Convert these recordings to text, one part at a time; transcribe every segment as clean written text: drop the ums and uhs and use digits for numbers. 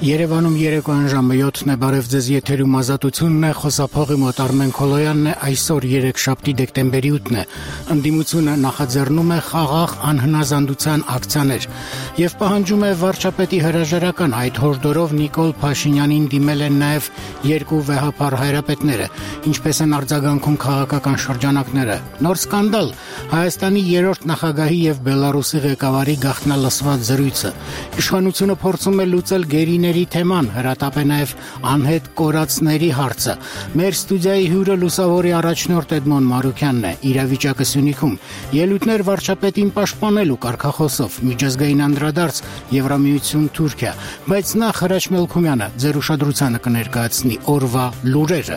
Երևանում երեկոյան ժամը 7-ն է, բարև ձեզ, եթերում ազատությունն է, խոսափողի մոտ Արմեն Քոլոյանն է, այսօր 3 դեկտեմբերի 8-ն է, ընդդիմությունը նախաձեռնում է խաղաղ անհնազանդության ակցիաներ եւ պահանջում է վարչապետի հրաժարական, այդ հորդորով Նիկոլ Փաշինյանին դիմել են նաեւ երկու վեհապար հայրապետները, ինչպես են արձագանքում քաղաքական շրջանակները, նոր սկանդալ, Հայաստանի 3-րդ նախագահի եւ Բելարուսի ղեկավարի գաղտնալսված զրույցը, իշխանությունը փորձում է լուծել գերիների թեման, հրատապ է նաև անհետ կորածների հարցը։ Մեր ստուդիայի հյուրը լուսավորի առաջնորդ Էդմոն Մարուքյանն է, իրավիճակը Սյունիքում, ելույթներ վարչապետին պաշտպանելու կարգախոսով, միջազգային անդրադարձ Եվրամիություն Թուրքիա, բայց նախ Հրաչ Մելքումյանը ձեր ուշադրությանը կներկայացնի օրվա լուրերը։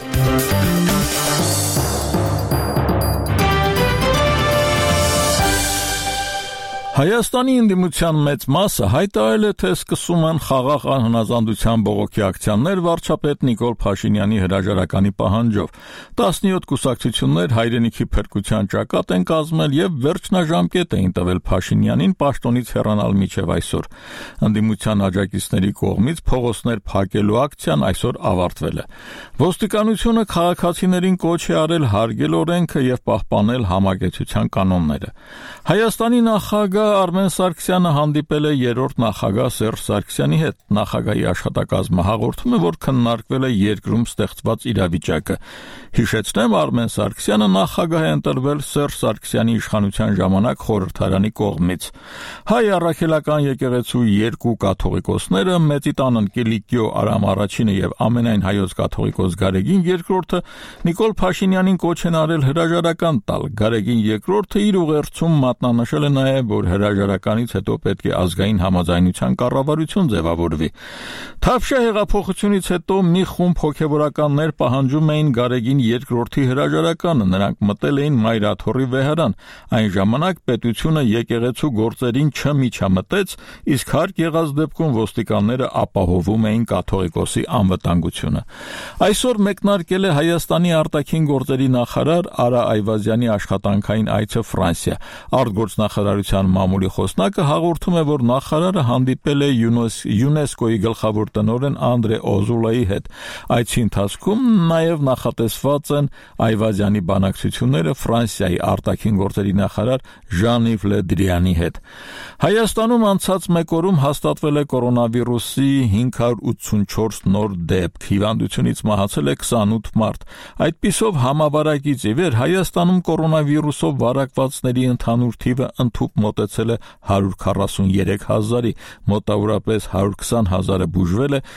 Հայաստանի ընդդիմության մեծ մասը հայտարարել է, թե սկսում են խաղաղ անհնազանդության բողոքի ակցիաներ վարչապետ Նիկոլ Փաշինյանի հրաժարականի պահանջով։ 17 կուսակցություններ հայրենիքի փրկության ճակատ են կազմել եւ վերջնաժամկետ էին տվել Փաշինյանին պաշտոնից հեռանալ մինչեւ այսօր։ Ընդդիմության աջակիցների կողմից փողոցներ փակելու ակցիան այսօր ավարտվել է։ Ոստիկանությունը քաղաքացիներին կոչ է արել հարգել օրենքը եւ պահպանել համագեցության կանոնները։ Հայաստանի նախագահ Արմեն Սարգսյանը հանդիպել է 3-րդ նախագահ Սերժ Սարգսյանի հետ։ Նախագահի աշխատակազմը հաղորդում է, որ քննարկվել է երկրում ստեղծված իրավիճակը։ Հիշեցնեմ, Արմեն Սարգսյանը նախագահ է ընտրվել Սերժ Սարգսյանի իշխանության ժամանակ խորհրդարանի կողմից։ Հայ առաքելական եկեղեցու երկու կաթողիկոսները, Մեծիտան Կիլիկիո Արամ I-ը եւ ամենայն հայոց կաթողիկոս Գարեգին II-ը Նիկոլ Փաշինյանին կոչ են արել հրաժարական տալ։ Գարեգին II-ը իր ուղերձում մատնանշել է նաեւ, որ հրաժարականից հետո պետք է ազգային համաձայնության կառավարություն ձևավորվի։ Թավշյա հեղափոխությունից հետո մի խումբ հոգևորականներ պահանջում էին Գարեգին II-ի հրաժարականը, նրանք մտել էին Մայրաթոռի վեհարան։ Այն ժամանակ պետությունը եկեղեցու գործերին չմիջամտեց, իսկ հարկ եղած դեպքում ոստիկանները ապահովում էին կաթողիկոսի անվտանգությունը։ Այսօր մեկնարկել է Հայաստանի արտաքին գործերի նախարար Արա Այվազյանի աշխատանքային այցը Ֆրանսիա։ Արտգործնախարարության մամուլի խոսնակը հաղորդում է, որ նախարարը հանդիպել է ՅՈՒՆԵՍԿՕ-ի գլխավոր տնօրեն Անդրե Օզուլայի հետ։ Այցի ընթացքում նաև նախատեսված են Այվազյանի բանակցությունները Ֆրանսիայի արտաքին գործերի նախարար Ժան-Իվ Լե Դրիանի հետ։ Հայաստանում անցած մեկ օրում հաստատվել է կորոնավիրուսի 584 նոր դեպք, հիվանդությունից մահացել է 28 մարդ։ Այդպիսով համավարակից ի վեր Հայաստանում կորոնավիրուսով վարակվածների ընդհանուր թիվը ընդհուպ մոտեցել է 143,000-ի, մոտավորապես 120,000-ը բուժվել է,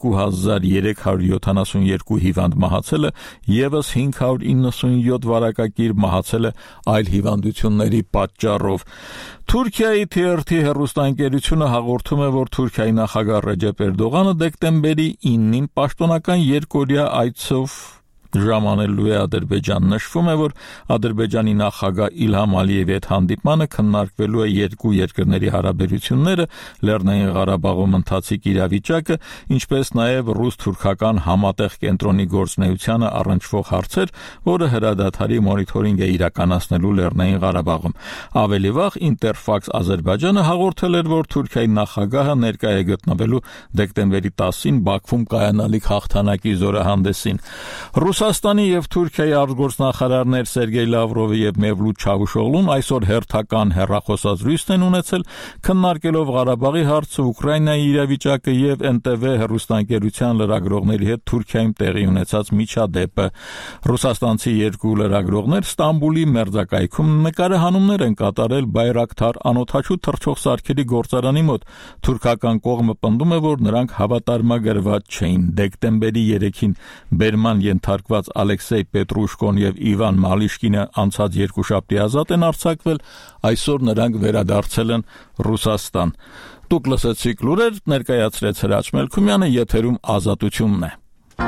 2,372 հիվանդ մահացել է, եւս 597 վարակակիր մահացել է այլ հիվանդությունների պատճառով։ Թուրքիայի TRT հեռուստաընկերությունը հաղորդում է, որ Թուրքիայի նախագահ Ռեջեփ Էրդողանը դեկտեմբերի 9-ին պաշտոնական երկօրյա այցով ժամանելու է Ադրբեջան։ Նշվում է, որ Ադրբեջանի նախագահ Իլհամ Ալիևի հետ հանդիպմանը քննարկվելու է երկու երկրների հարաբերությունները, Լեռնային Ղարաբաղում ընթացիկ իրավիճակը, ինչպես նաև ռուս-թուրքական համատեղ կենտրոնի գործունեությանը առնչվող հարցեր, որը հրադադարի մոնիթորինգ է իրականացնելու Լեռնային Ղարաբաղում։ Ավելի վաղ Ինտերֆաքս Ադրբեջանը հաղորդել էր, որ Թուրքիայի նախագահը ներկայ է գտնվելու դեկտեմբերի 10-ին Բաքվում կայանալիք հաղթանակի զորահանդեսին։ Ռուսաստանի եւ Թուրքիայի արտգործնախարարներ Սերգեյ Լավրովը եւ Մևլութ Չավուշօղլուն այսօր հերթական հեռախոսազրույցն են ունեցել, քննարկելով Ղարաբաղի հարցը, Ուկրաինայի իրավիճակը եւ NTV հեռուստաընկերության լրագրողների հետ Թուրքիայում տեղի ունեցած միջադեպը։ Ռուսաստանցի երկու լրագրողներ Ստամբուլի մերձակայքում նկարահանումներ են կատարել Բայրակթար անօդաչու թռչող սարքերի գործարանի մոտ։ Թուրքական կողմը պնդում է, որ նրանք հավատարմագրված չէին։ Դեկտեմբերի 3-ին բերման ենթարկված Ալեքսեյ Պետրուշկոն եւ Իվան Մալիշկինը անցած երկուշաբթի ազատ են արձակվել, այսօր նրանք վերադարձել են Ռուսաստան։ Դուք լսեցիք լուրեր, ներկայացրեց Հրաչ Մելքումյանը, եթերում ազատությունն է։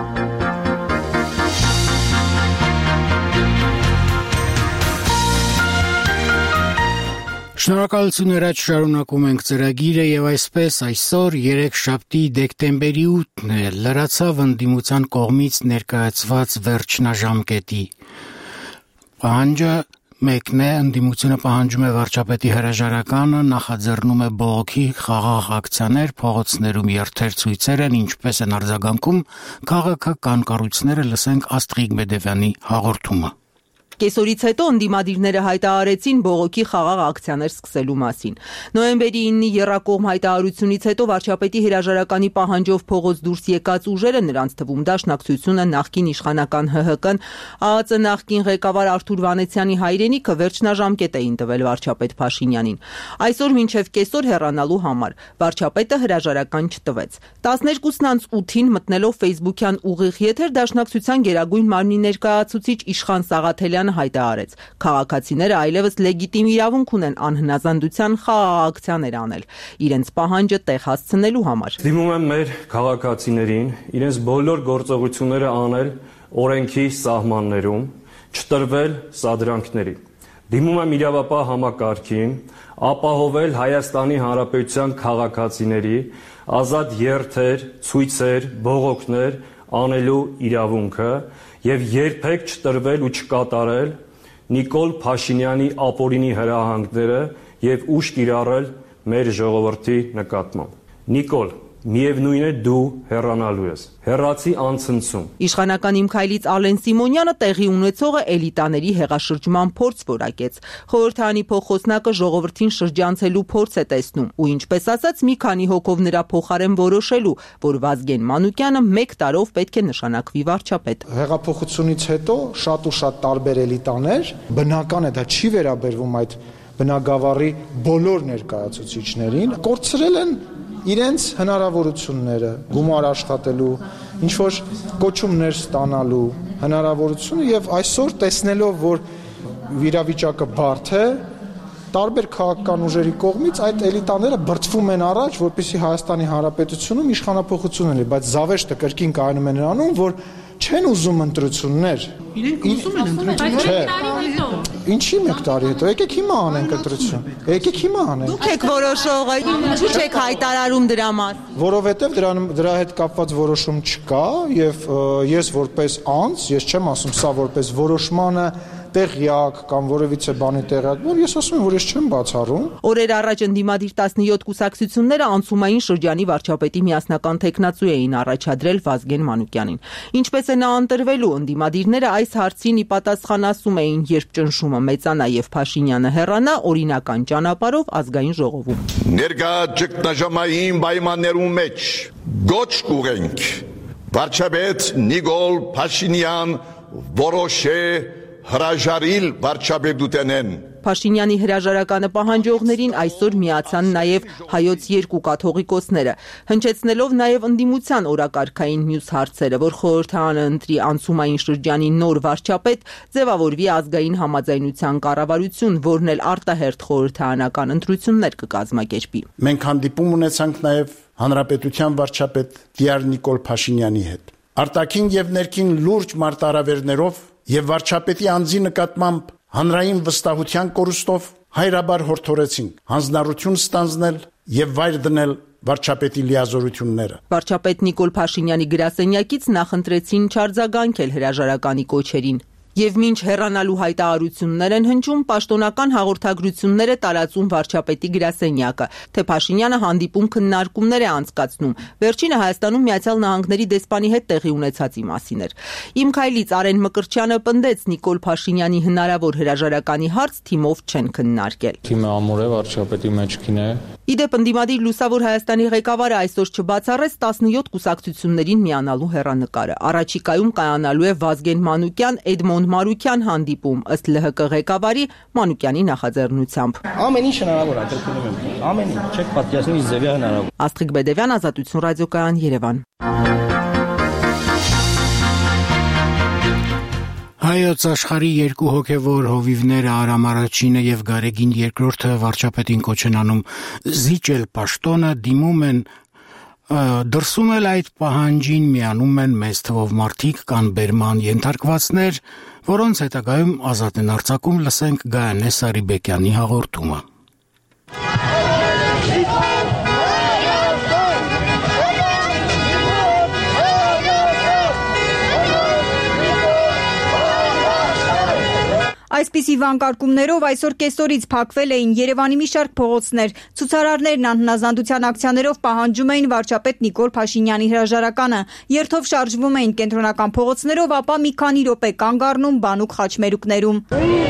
Շնորհակալություն Հրաչ, շարունակում ենք ծրագիրը եւ այսպես այսօր 3 դեկտեմբերի 8-ն է, լրացավ ընդդիմության կողմից ներկայացված վերջնաժամկետի պահանջը Մեկն է ընդդիմությունը պահանջում է վարչապետի հրաժարականը, նախաձեռնում է բողոքի խաղաղ ակցիաներ, փողոցներում երթեր ցույցեր են, ինչպես են արձագանքում քաղաքական կառույցները, լսենք Աստղիկ Բեդևյանի հաղորդումը։ Կեսօրից հետո ընդդիմադիրները հայտարարեցին բողոքի խաղաղ ակցիաներ սկսելու մասին։ Նոյեմբերի 9-ի եռակողմ հայտարարությունից հետո վարչապետի հրաժարականի պահանջով փողոց դուրս եկած ուժերը, նրանց թվում Դաշնակցությունը, նախկին իշխանական ՀՀԿ-ն, ԱԱԾ նախկին ղեկավար Արթուր Վանեցյանի հայրենիքը վերջնաժամկետ էին տվել վարչապետ Փաշինյանին։ Այսօր մինչև կեսօր հեռանալու համար վարչապետը հրաժարական չտվեց։ 12:08-ին մտնելով Facebook-յան ուղիղ եթեր Դաշնակցության գերագույն մարմնի ներկայացուցիչ Իշխան Սաղաթելյանը հայտարարեց. քաղաքացիները այլևս լեգիտիմ իրավունք ունեն անհնազանդության խաղաղ ակցիաներ անել, իրենց պահանջը տեղ հասցնելու համար։ Դիմում եմ մեր քաղաքացիներին իրենց բոլոր գործողությունները անել օրենքի սահմաններում, չտրվել սադրանքների։ Դիմում եմ իրավապահ համակարգին ապահովել Հայաստանի Հանրապետության քաղաքացիների ազատ երթեր, ցույցեր, բողոքներ անելու իրավունքը եւ երբեք չտրվել ու չկատարել Նիկոլ Փաշինյանի ապօրինի հրահանգները եւ ուժ կիրառել մեր ժողովրդի նկատմամբ։ Նիկոլ, միևնույն է դու հեռանալու ես։ Հեռացի անցնցում։ Իշխանական Իմ քայլից Ալեն Սիմոնյանը տեղի ունեցողը էլիտաների հեղաշրջման փորձ որակեց։ Խորհրդարանի փոխոսնակը ժողովրդին շրջանցելու փորձ է տեսնում ու ինչպես ասած մի քանի հոգով նրա փոխարեն որոշելու, որ Վազգեն Մանուկյանը 1 տարով պետք է նշանակվի վարչապետ։ Հեղափոխությունից հետո շատ ու շատ տարբեր էլիտաներ, բնական է դա չի վերաբերվում այդ բնագավառի բոլոր ներկայացուցիչներին, կորցրել են իրենց հնարավորությունները գումար աշխատելու, ինչ որ կոչումներ ստանալու հնարավորությունը եւ այսօր տեսնելով, որ իրավիճակը բարդ է, տարբեր քաղաքական ուժերի կողմից այդ էլիտաները բրծվում են առաջ, որպեսզի Հայաստանի Հանրապետությունում իշխանափոխություն լինի, բայց զավեշտը կրկին կայանում է նրանում, որ չեն ուզում ընտրություններ։ Իրենք ուզում են ընտրություններ։ Ինչի՞ 1 տարի հետո։ Եկեք հիմա անենք ընտրություն։ Եկեք հիմա անենք։ Դուք եք որոշողը, ինչու՞ չեք հայտարարում դրա մասին։ Որովհետև դրա հետ կապված որոշում չկա եւ ես որպես անձ, ես չեմ ասում սա որպես որոշմանը տեղյակ կամ որևիցե բանի տեղյակ, որ ես ասում եմ, որ ես չեմ բացառում։ Օրեր առաջ ընդդիմադիր 17 կուսակցությունները անցումային շրջանի վարչապետի միասնական թեկնածու էին առաջադրել Վազգեն Մանուկյանին։ Ինչպես է նա ընտրվելու, ընդդիմադիրները այս հարցին ի պատասխան ասում էին, երբ ճնշումը մեծանա եւ Փաշինյանը հեռանա, օրինական ճանապարհով ազգային ժողովում։ Ներկա ճգնաժամային պայմաններում մեջ գոչ կուղենք վարչապետ Նիկոլ Փաշինյան որոշե հրաժարիլ վարչապետութենեն։ Փաշինյանի հրաժարականը պահանջողներին այսօր միացան նաև հայոց 2 կաթողիկոսները, հնչեցնելով նաև ընդդիմության օրակարգային մյուս հարցերը, որ խորհրդարանը ընտրի անցումային շրջանի նոր վարչապետ, ձևավորվի ազգային համաձայնության կառավարություն, որն էլ արտահերթ խորհրդարանական ընտրություններ կկազմակերպի։ Մենք հանդիպում ունեցանք նաև հանրապետության վարչապետ Տիար Նիկոլ Փաշինյանի հետ։ Արտաքին եւ ներքին լուրջ մարտահրավերներով եւ վարչապետի անձի նկատմամբ հանրային վստահության կորուստով հայրաբար հորդորեցինք հանձնառություն ստանձնել եւ վայր դնել վարչապետի լիազորությունները։ Վարչապետ Նիկոլ Փաշինյանի գրասենյակից նախընտրեցին չարձագանքել հրաժարականի կոչերին։ Եվ մինչ հեռանալու հայտարարություններ են հնչում, պաշտոնական հաղորդագրություններ է տարածում վարչապետի գրասենյակը, թե Փաշինյանը հանդիպում քննարկումներ է անցկացնում։ Վերջինը Հայաստանում Միացյալ Նահանգների դեսպանի հետ տեղի ունեցածի մասին էր։ Իմ քայլից Արեն Մկրտչյանը պնդեց Նիկոլ Փաշինյանի հնարավոր հրաժարականի հարց թիմով չեն քննարկել։ Թիմը ամուր է, վարչապետի մեջքին է։ Իդեպ ընդդիմադիր Լուսավոր Հայաստանի ղեկավարը այսօր չբացառեց 17 կուսակցություններին միանալու հեռանկարը։ Առաջիկայում կայանալու է Վազգեն Մանուկյան, Էդմոն Մարուկյան հանդիպում, ըստ ԼՀԿ ղեկավարի Մանուկյանի նախաձեռնությամբ։ Ամեն ինչ հնարավոր է, կրկնում եմ։ Ամեն ինչ, չեք պատկերացնի ձևի հնարավոր։ Աստղիկ Բեդևյան, Ազատություն ռադիոկայան, Երևան։ Հայոց աշխարհի 2 հոգևոր հովիվները Արամ Առաջինը եւ Գարեգին II վարչապետին կոչ են անում զիջել պաշտոնը, դիմում են դրսում էլ այդ պահանջին միանում են մեծ թվով մարդիկ կան բերման ենթարկվածներ, որոնց հետագայում ազատ են արձակում, լսենք Գայանե Սարիբեկյանի հաղորդումը։ Այսպիսի Այսպիսի վանկարկումներով այսօր կեսօրից փակվել էին Երևանի մի շարք փողոցներ։ Ցուցարարներն անհնազանդության ակցիաներով պահանջում էին վարչապետ Նիկոլ Փաշինյանի հրաժարականը։ Երթով շարժվում էին կենտրոնական փողոցներով, ապա մի քանի րոպե կանգ առնում բանուկ խաչմերուկներում։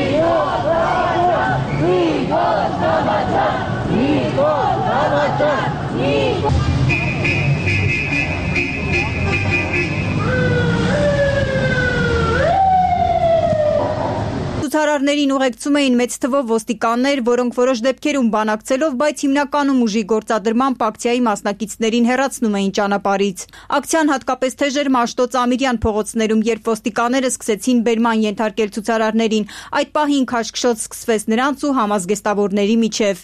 Ցուցարարներին ուղեկցում էին մեծ թվով ոստիկաններ, որոնք որոշ դեպքերում բանակցելով, բայց հիմնականում ուժի գործադրմամբ ակցիայի մասնակիցներին հեռացնում էին ճանապարհից։ Ակցիան հատկապես թեժ էր Մաշտոց-Ամիրյան փողոցներում, երբ ոստիկանները սկսեցին բերման ենթարկել ցուցարարներին։ Այդ պահին քաշքշոտ սկսվեց նրանց ու համազգեստավորների միջև։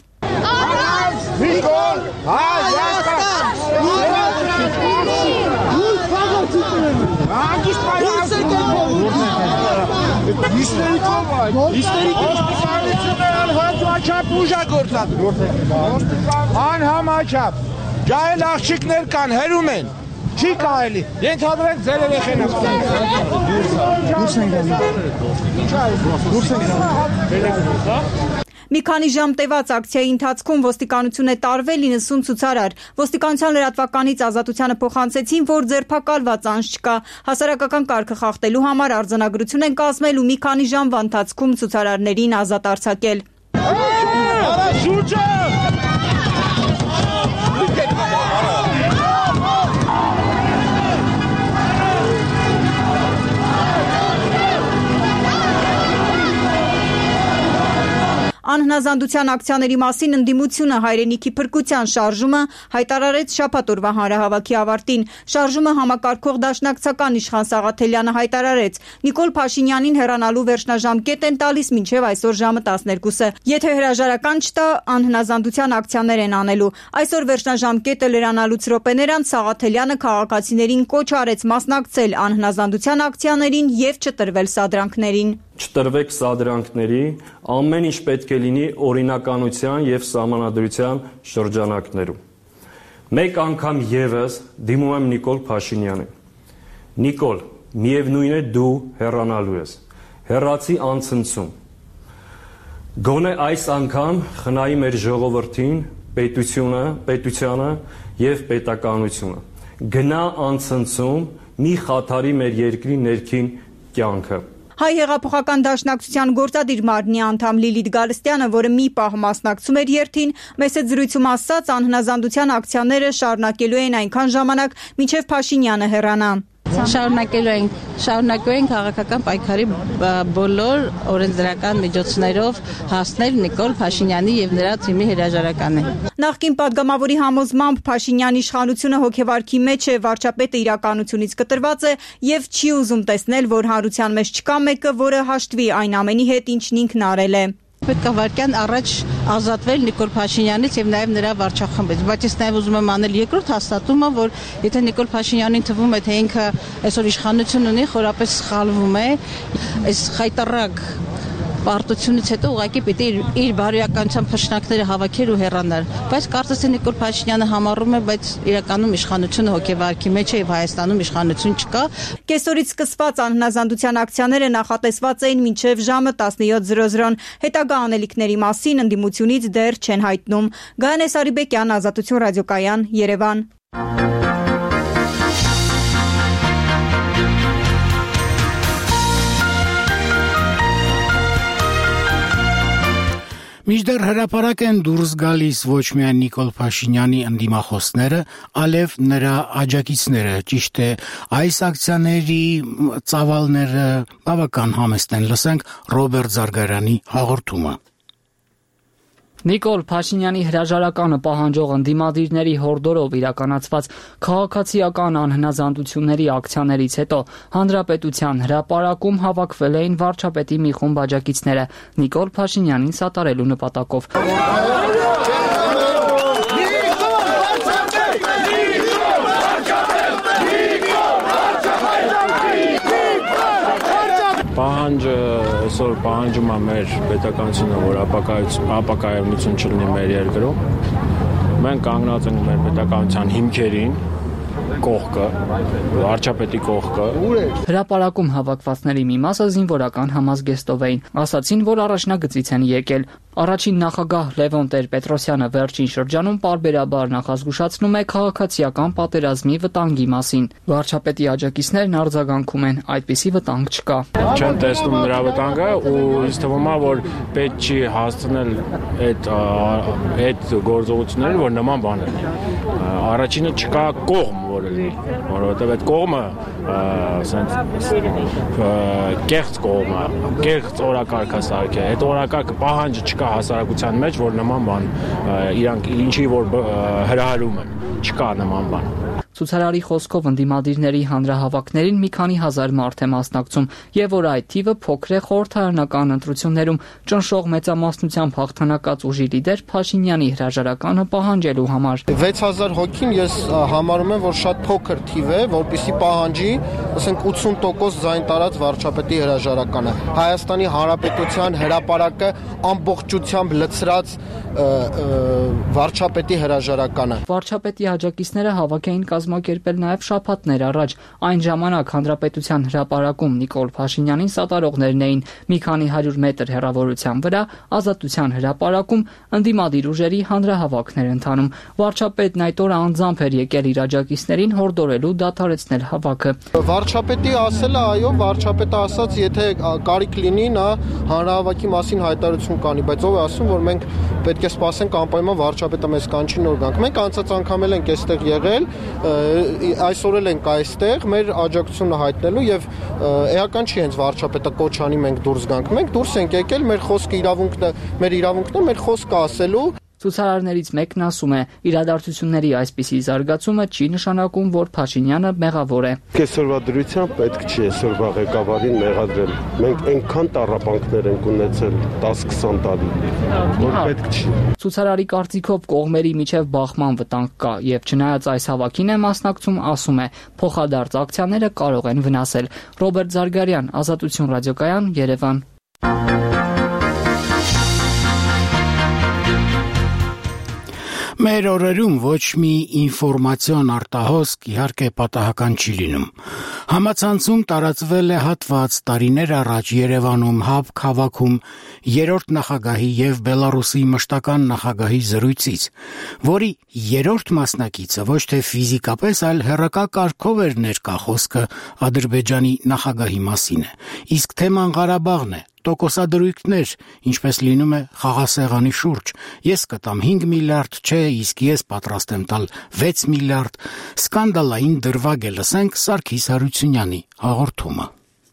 Անհամաչափ ջահել աղջիկներ կան, հերում են, չի կարելի, ենթադրենք ձեր երեխեն Մի քանի ժամ տևած ակցիայի ընթացքում ոստիկանություն է տարվել 90 ցուցարար։ Ոստիկանության լրատվականից Ազատությանը փոխանցեցին, որ ձերբակալված անձ չկա։ Հասարակական կարգը խախտելու համար արձանագրություն են կազմել ու մի քանի ժամվա ընթացքում ցուցարարներին ազատ արձակել։ Անհնազանդության ակցիաների մասին ընդդիմությունը հայրենիքի փրկության շարժումը հայտարարեց շաբաթ օրվա հանրահավաքի ավարտին։ Շարժումը համակարգող դաշնակցական Իշխան Սաղաթելյանը հայտարարեց. Նիկոլ Փաշինյանին հեռանալու վերջնաժամկետ են տալիս մինչև այսօր ժամը 12-ը։ Եթե հրաժարական չտա, անհնազանդության ակցիաներ են անելու։ Այսօր վերջնաժամկետը լրանալուց րոպեներ անց Սաղաթելյանը քաղաքացիներին կոչ արեց մասնակցել անհնազանդության ակցիաներին եւ չտրվել սադրանքներին։ Չտրվեք սադրանքների, ամեն ինչ պետք է լինի օրինականության եւ սահմանադրության շրջանակներում։ Մեկ անգամ եւս դիմում եմ Նիկոլ Փաշինյանին։ Նիկոլ, միևնույն է դու հեռանալու ես։ Հեռացի անցնցում։ Գոնե այս անգամ խնայի մեր ժողովրդին, պետությանը եւ պետականությունը։ Գնա անցնցում, մի խաթարի մեր երկրի ներքին կյանքը։ Հայ հեղափոխական դաշնակցության գործադիր մարմնի անդամ Լիլիթ Գալստյանը, որը մի պահ մասնակցում էր երթին, մեծ զրույցում ասաց, անհնազանդության ակցիաները շարունակելու են այնքան ժամանակ, մինչև Փաշինյանը հեռանա։ Շարունակելու են քաղաքական պայքարի բոլոր օրենսդրական միջոցներով հասնել Նիկոլ Փաշինյանի եւ նրա թիմի հրաժարականին։ Նախկին падգամավորի համոզմամբ Փաշինյանի իշխանությունը հոգեվարքի մեջ է, վարչապետը իրականությունից կտրված է եւ չի ուզում տեսնել, որ հանրության մեջ չկա մեկը, որը հաշտվի այն ամենի հետ, ինչն ինքն արել է։ Պետք է վարկյան առաջ ազատվել Նիկոլ Փաշինյանից եւ նաեւ նրա վարչախմբից, բայց ես նաեւ ուզում եմ անել երկրորդ հաստատումը, որ եթե Նիկոլ Փաշինյանին թվում է, թե ինքը այսօր իշխանություն ունի, խորապես սխալվում է, այս խայտարակ պարտությունից հետո ուղղակի պիտի իր բարոյականության փշնակները հավաքեր ու հեռանար, բայց կարծես թե Նիկոլ Փաշինյանը համառում է, բայց իրականում իշխանությունը հոգեվարքի մեջ է եւ Հայաստանում իշխանություն չկա։ Կեսօրից սկսված անհնազանդության ակցիաները նախատեսված էին մինչև ժամը 17:00-ն։ Հետագա անելիքների մասին ընդդիմությունից դեռ չեն հայտնում։ Գայանե Սարիբեկյան, Ազատություն ռադիոկայան, Երևան։ Մինչդեռ հրապարակ են դուրս գալիս ոչ միայն Նիկոլ Փաշինյանի ընդդիմախոսները, այլև նրա աջակիցները, ճիշտ է, այս ակցիաների ծավալները բավական համեստ են, լսենք Ռոբերտ Զարգարյանի հաղորդումը։ Նիկոլ Փաշինյանի հրաժարականը պահանջող ընդդիմադիրների հորդորով իրականացված քաղաքացիական անհնազանդությունների ակցիաներից հետո Հանրապետության հրապարակում հավաքվել էին վարչապետի մի խումբ աջակիցները Նիկոլ Փաշինյանին սատարելու նպատակով։ Պահանջը այսօր պահանջում է մեր պետականությունը, որ ապակայունություն չլինի մեր երկրում։ Մենք կանգնած ենք մեր պետականության հիմքերին կողքը, վարչապետի կողքը։ Հրապարակում հավաքվածների մի մասը զինվորական համազգեստով էին, ասացին, որ առաջնագծից են եկել։ Առաջին նախագահ Լևոն Տեր-Պետրոսյանը վերջին շրջանում պարբերաբար նախազգուշացնում է քաղաքացիական պատերազմի վտանգի մասին։ Վարչապետի աջակիցներն արձագանքում են, այդպիսի վտանգ չկա։ Չեն տեսնում նրա վտանգը ու ինձ թվում է, որ պետք չի հասցնել այդ գործողություններին, որ նման բաներ։ Առաջինը չկա կողմ, որովհետև այդ կողմը կեղծ կողմը, կեղծ օրակարգը սարքել է։ Այդ օրակարգը պահանջը չկա հասարակության մեջ, որ նման բան իրանք ինչի որ հրահրում են, չկա նման բան։ Ցուցարարի խոսքով ընդդիմադիրների հանրահավաքներին մի քանի հազար մարդ է մասնակցում, եւ որ այդ թիվը փոքր է խորհրդարանական ընտրություններում ճնշող մեծամասնությամբ հաղթանակած ուժի լիդեր Փաշինյանի հրաժարականը պահանջելու համար։ 6000 հոգին ես համարում եմ, որ շատ փոքր թիվ է, որպեսզի պահանջի, ասենք 80% ձայն տարած վարչապետի հրաժարականը։ Հայաստանի Հանրապետության հրապարակը ամբողջությամբ լցրած վարչապետի հրաժարականը։ Վարչապետի աջակիցները հավաք էին կազմակերպել նաև շաբաթներ առաջ։ Այն ժամանակ Հանրապետության հրապարակում Նիկոլ Փաշինյանին սատարողներն էին մի քանի 100 մետր հեռավորության վրա, Ազատության հրապարակում ընդդիմադիր ուժերի հանրահավաքներ ընթանում։ Վարչապետն այդ օրը անձամբ էր եկել իր աջակիցներին հորդորելու դադարեցնել հավաքը։ Վարչապետի ասելը, այո, վարչապետը ասաց, եթե կարիք լինի, նա հանրահավաքի մասին հայտարարություն կանի, բայց ով է ասում, որ մենք պետք է սպասենք անպայման վարչապետը մեզ կանչի նոր գանք։ Մենք անցած անգամ ենք այստեղ եղել, այսօր էլ ենք այստեղ մեր աջակցությունը հայտնելու եւ էական չի հենց վարչապետը կոչ անի մենք դուրս գանք։ Մենք դուրս ենք եկել, մեր խոսքը մեր իրավունքն է, մեր խոսքը ասելու։ Ցուցարարներից մեկն ասում է, իրադարձությունների այսպիսի զարգացումը չի նշանակում, որ Փաշինյանը մեղավոր է։ Այսօրվա դրությամբ պետք չի այսօրվա ղեկավարին մեղադրել։ Մենք այնքան տառապանքներ ենք ունեցել 10-20 տարի, որ պետք չի։ Ցուցարարի կարծիքով կողմերի միջև բախման վտանգ կա եւ չնայած այս հավաքին է մասնակցում, ասում է, փոխադարձ ակցիաները կարող են վնասել։ Ռոբերտ Զարգարյան, Ազատություն ռադիոկայան, Երևան։ Մեր օրերում ոչ մի ինֆորմացիոն արտահոսք իհարկե պատահական չի լինում։ Համացանցում տարածվել է հատված տարիներ առաջ Երևանում ՀԱԲ քաղաքում երրորդ նախագահի եւ Բելարուսի մշտական նախագահի զրույցից, որի երրորդ մասնակիցը ոչ թե ֆիզիկապես, այլ հեռակա կարգով էր ներկա, խոսքը Ադրբեջանի նախագահի մասին է, իսկ թեման Ղարաբաղն է։ Տոկոսադրույքներ, ինչպես լինում է խաղասեղանի շուրջ։ Ես կտամ 5 միլիարդ, չէ, իսկ ես պատրաստ եմ տալ 6 միլիարդ։ Սկանդալային դրվագ է, լսենք Սարգիս Հարությունյանի հաղորդումը։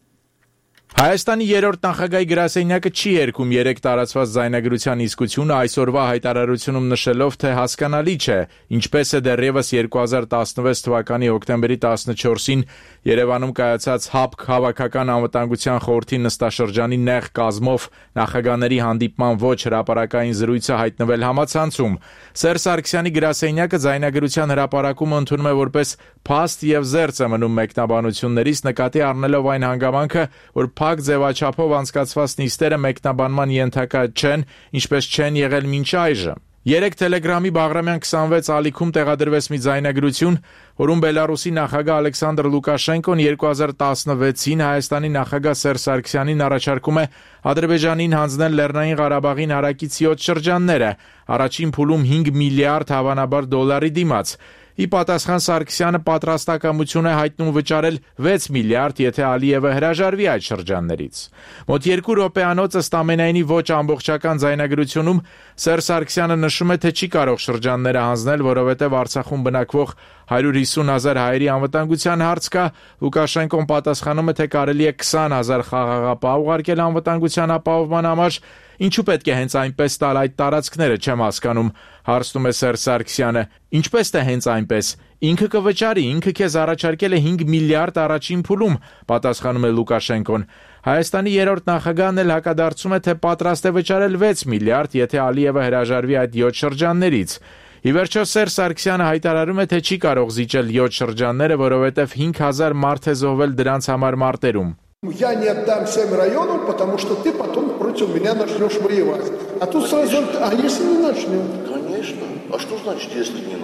Հայաստանի երրորդ նախագահի գրասենյակը չի երգում 3 տարածված զայնագրության իսկությունը այսօրվա հայտարարությունում նշելով, թե հասկանալի չէ, ինչպես է դեռևս 2016 թվականի հոկտեմբերի 14-ին Երևանում կայացած ՀԱԲ Հավաքական անվտանգության խորհրդի նստաշրջանի նեղ կազմով նախագահների հանդիպման ոչ հրապարակային զրույցը հայտնվել համացանցում։ Սերժ Սարգսյանի գրասենյակը զայնագրության հրապարակումը ընդունում է որպես փաստ եւ զերծ է մնում մեկնաբանություններից, նկատի առնելով այն հանգամանքը, որ փակ ձևաչափով անցկացված նիստերը մեկնաբանման ենթակա չեն, ինչպես չեն եղել մինչ այժմ։ 3 Տելեգրամի Բաղրամյան 26 ալիքում տեղադրվեց մի զայնագրություն, որում Բելարուսի նախագահ Ալեքսանդր Լուկաշենկոն 2016-ին Հայաստանի նախագահ Սերժ Սարգսյանին առաջարկում է Ադրբեջանին հանձնել Լեռնային Ղարաբաղին հարակից 7 շրջանները, առաջին փուլում 5 միլիարդ հավանաբար դոլարի դիմաց։ Ի պատասխան Սարգսյանը պատրաստակամություն է հայտնում վճարել 6 միլիարդ, եթե Ալիևը հրաժարվի այդ շրջաններից։ Մոտ 2 րոպեանոց ըստ ամենայնի ոչ ամբողջական զայնագրությունում Սերժ Սարգսյանը նշում է, թե չի կարող շրջանները հանձնել, որովհետև Արցախում բնակվող 150,000 հայերի անվտանգության հարց կա։ Լուկաշենկոն պատասխանում է, թե կարելի է 20,000 խաղաղապահ ուղարկել անվտանգության ապահովման համար։ Ինչու պետք է հենց այնպես տալ այդ տարածքները, չեմ հասկանում, հարցնում է Սերժ Սարգսյանը։ Ինչպես թե հենց այնպես։ Ինքը կվճարի, ինքը քեզ առաջարկել է 5 միլիարդ առաջին փուլում, պատասխանում է Լուկաշենկոն։ Հայաստանի երրորդ նախագահն էլ հակադարձում է, թե պատրաստ է վճարել 6 միլիարդ, եթե Ալիևը հրաժարվի այդ 7 շրջաններից։ Ի վերջո Սերժ Սարգսյանը հայտարարում է, թե չի կարող զիջել 7 շրջանները, որովհետև 5000 մարդ է զոհվել дրանց համար մարտերում։ Я не отдам 7 районов, потому что ты потом против меня начнешь воевать. А тут сразу, а если не начнем? Конечно. А что значит, если не начнем?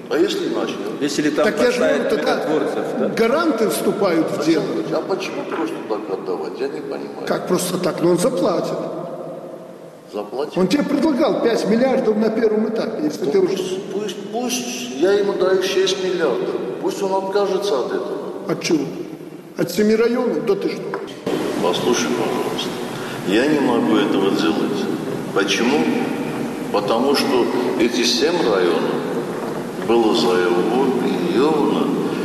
А если начнем? Если там Так я же говорю, хватает тогда миротворцев, да? гаранты вступают в дело. А почему просто так отдавать? Я не понимаю. Как просто так? Но он заплатит. Заплатить? Он тебе предлагал 5 миллиардов на первом этапе, если ты уже... Пусть я ему даю 6 миллиардов. Пусть он откажется от этого. От чего? От 7 районов? Да ты что? Послушай, пожалуйста. Я не могу этого делать. Почему? Потому что эти 7 районов было завоевано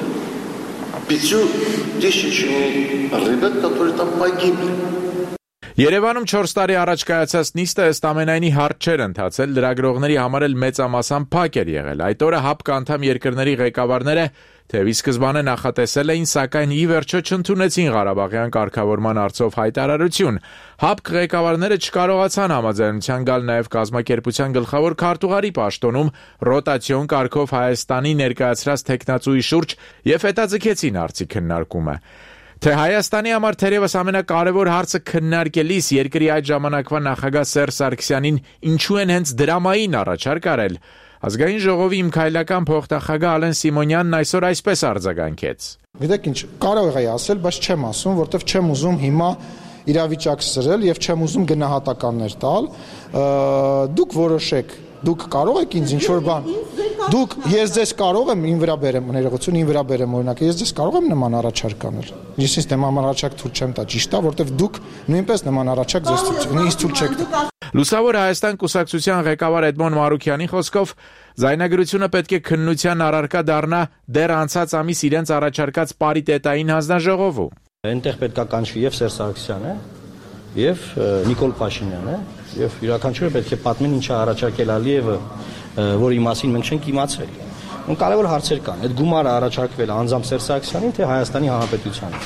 5000 ребят, которые там погибли. Երևանում 4 տարի առաջ կայացած նիստը ըստ ամենայնի հարթ չէր ընթացել, լրագրողների համար էլ մեծամասամբ փակ էր եղել։ Այդ օրը ՀԱՊԿ անդամ երկրների ղեկավարները թեւի սկզբանե նախատեսել էին, սակայն ի վերջո չընդունեցին Ղարաբաղյան կարգավորման առցով հայտարարություն։ ՀԱՊԿ ղեկավարները չկարողացան համաձայնության գալ նաև կազմակերպության գլխավոր քարտուղարի պաշտոնում ռոտացիոն կարգով Հայաստանի ներկայացրած թեկնածուի շուրջ եւ հետաձգեցին հարցի քննարկումը։ Թե Հայաստանի համար թերևս ամենակարևոր հարցը քննարկելիս երկրի այդ ժամանակվա նախագահ Սերժ Սարգսյանին ինչու են հենց դրամային առաջարկ արել, Ազգային ժողովի իմ քայլական փոխնախագահ Ալեն Սիմոնյանն այսօր այսպես արձագանքեց. Գիտեք ինչ, կարող էի ասել, բայց չեմ ասում, որովհետև չեմ ուզում հիմա իրավիճակ սրել եւ չեմ ուզում գնահատականներ տալ։ Դուք որոշեք, դուք կարող եք ինձ ինչ-որ բան Դուք ես ձեզ կարող եմ ին վրա բերեմ ներողություն, ին վրա բերեմ օրինակ, ես ձեզ կարող եմ նման առաջարկ անել։ Ես ինձ նման առաջարկ թույլ չեմ տա, ճիշտ է, որովհետև դուք նույնպես նման առաջարկ ինձ թույլ չեք տա։ Լուսավոր Հայաստան կուսակցության ղեկավար Էդմոն Մարուկյանի խոսքով զայնագրությունը պետք է քննության առարկա դառնա դեռ անցած ամիս իրենց առաջարկած պարիտետային հանձնաժողովում։ Այնտեղ պետք է կանչվի եւ Սերժ Սարգսյանը, եւ Նիկոլ Փաշինյանը, եւ յուրաքանչյուրը պետք է պատմեն ինչա առաջարկել Ալիևը, որի մասին մենք չենք իմացել։ Ու կարևոր հարցեր կան։ Այդ գումարը առաջարկվել է անձամբ Սերժ Սարգսյանին, թե Հայաստանի Հանրապետությանին։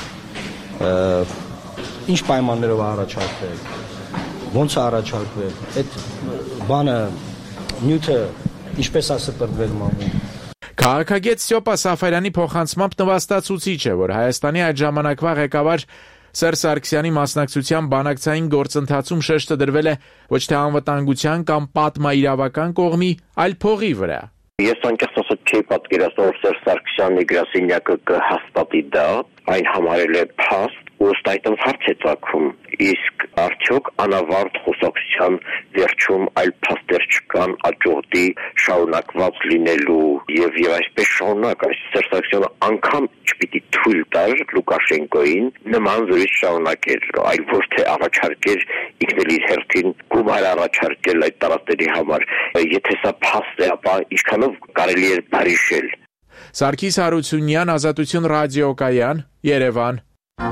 Ինչ պայմաններով է առաջարկվել, ոնց է առաջարկվել, այդ բանը նյութը ինչպես է սպրդվել մամուլ։ Քաղաքագետ Ստյոպա Սաֆարյանի փոխանցմամբ նվաստացուցիչ է, որ Հայաստանի այդ ժամանակվա ղեկավար Սերժ Սարգսյանի մասնակցության բանակցային գործընթացում շեշտը դրվել է ոչ թե անվտանգության կամ պատմաիրավական կողմի, այլ փողի վրա։ Ես անկեղծ ասած չի պատկերացնում, որ Սերժ Սարգսյանի գրասենյակը կհաստատի դա, այն համարել է փաստ, ու ըստ այդմ հարց է ծագում, իսկ արդյոք անավարտ խոսակցության վերջում այլ փաստեր չկան աջողտի շարունակված լինելու եւ այսպես շարունակ այս Սերժ Սարգսյանը անգամ չպիտի թույլ տար Լուկաշենկոին նման զրույց շարունակել, այլ ոչ թե առաջարկեր ինքն էլ իր հերթին գումար առաջարկել այդ տարածքների համար, եթե սա փաստ է, ապա ինչքանով կարելի է բարիշել։ Սարգիս Հարությունյան, Ազատություն ռադիոկայան, Երևան։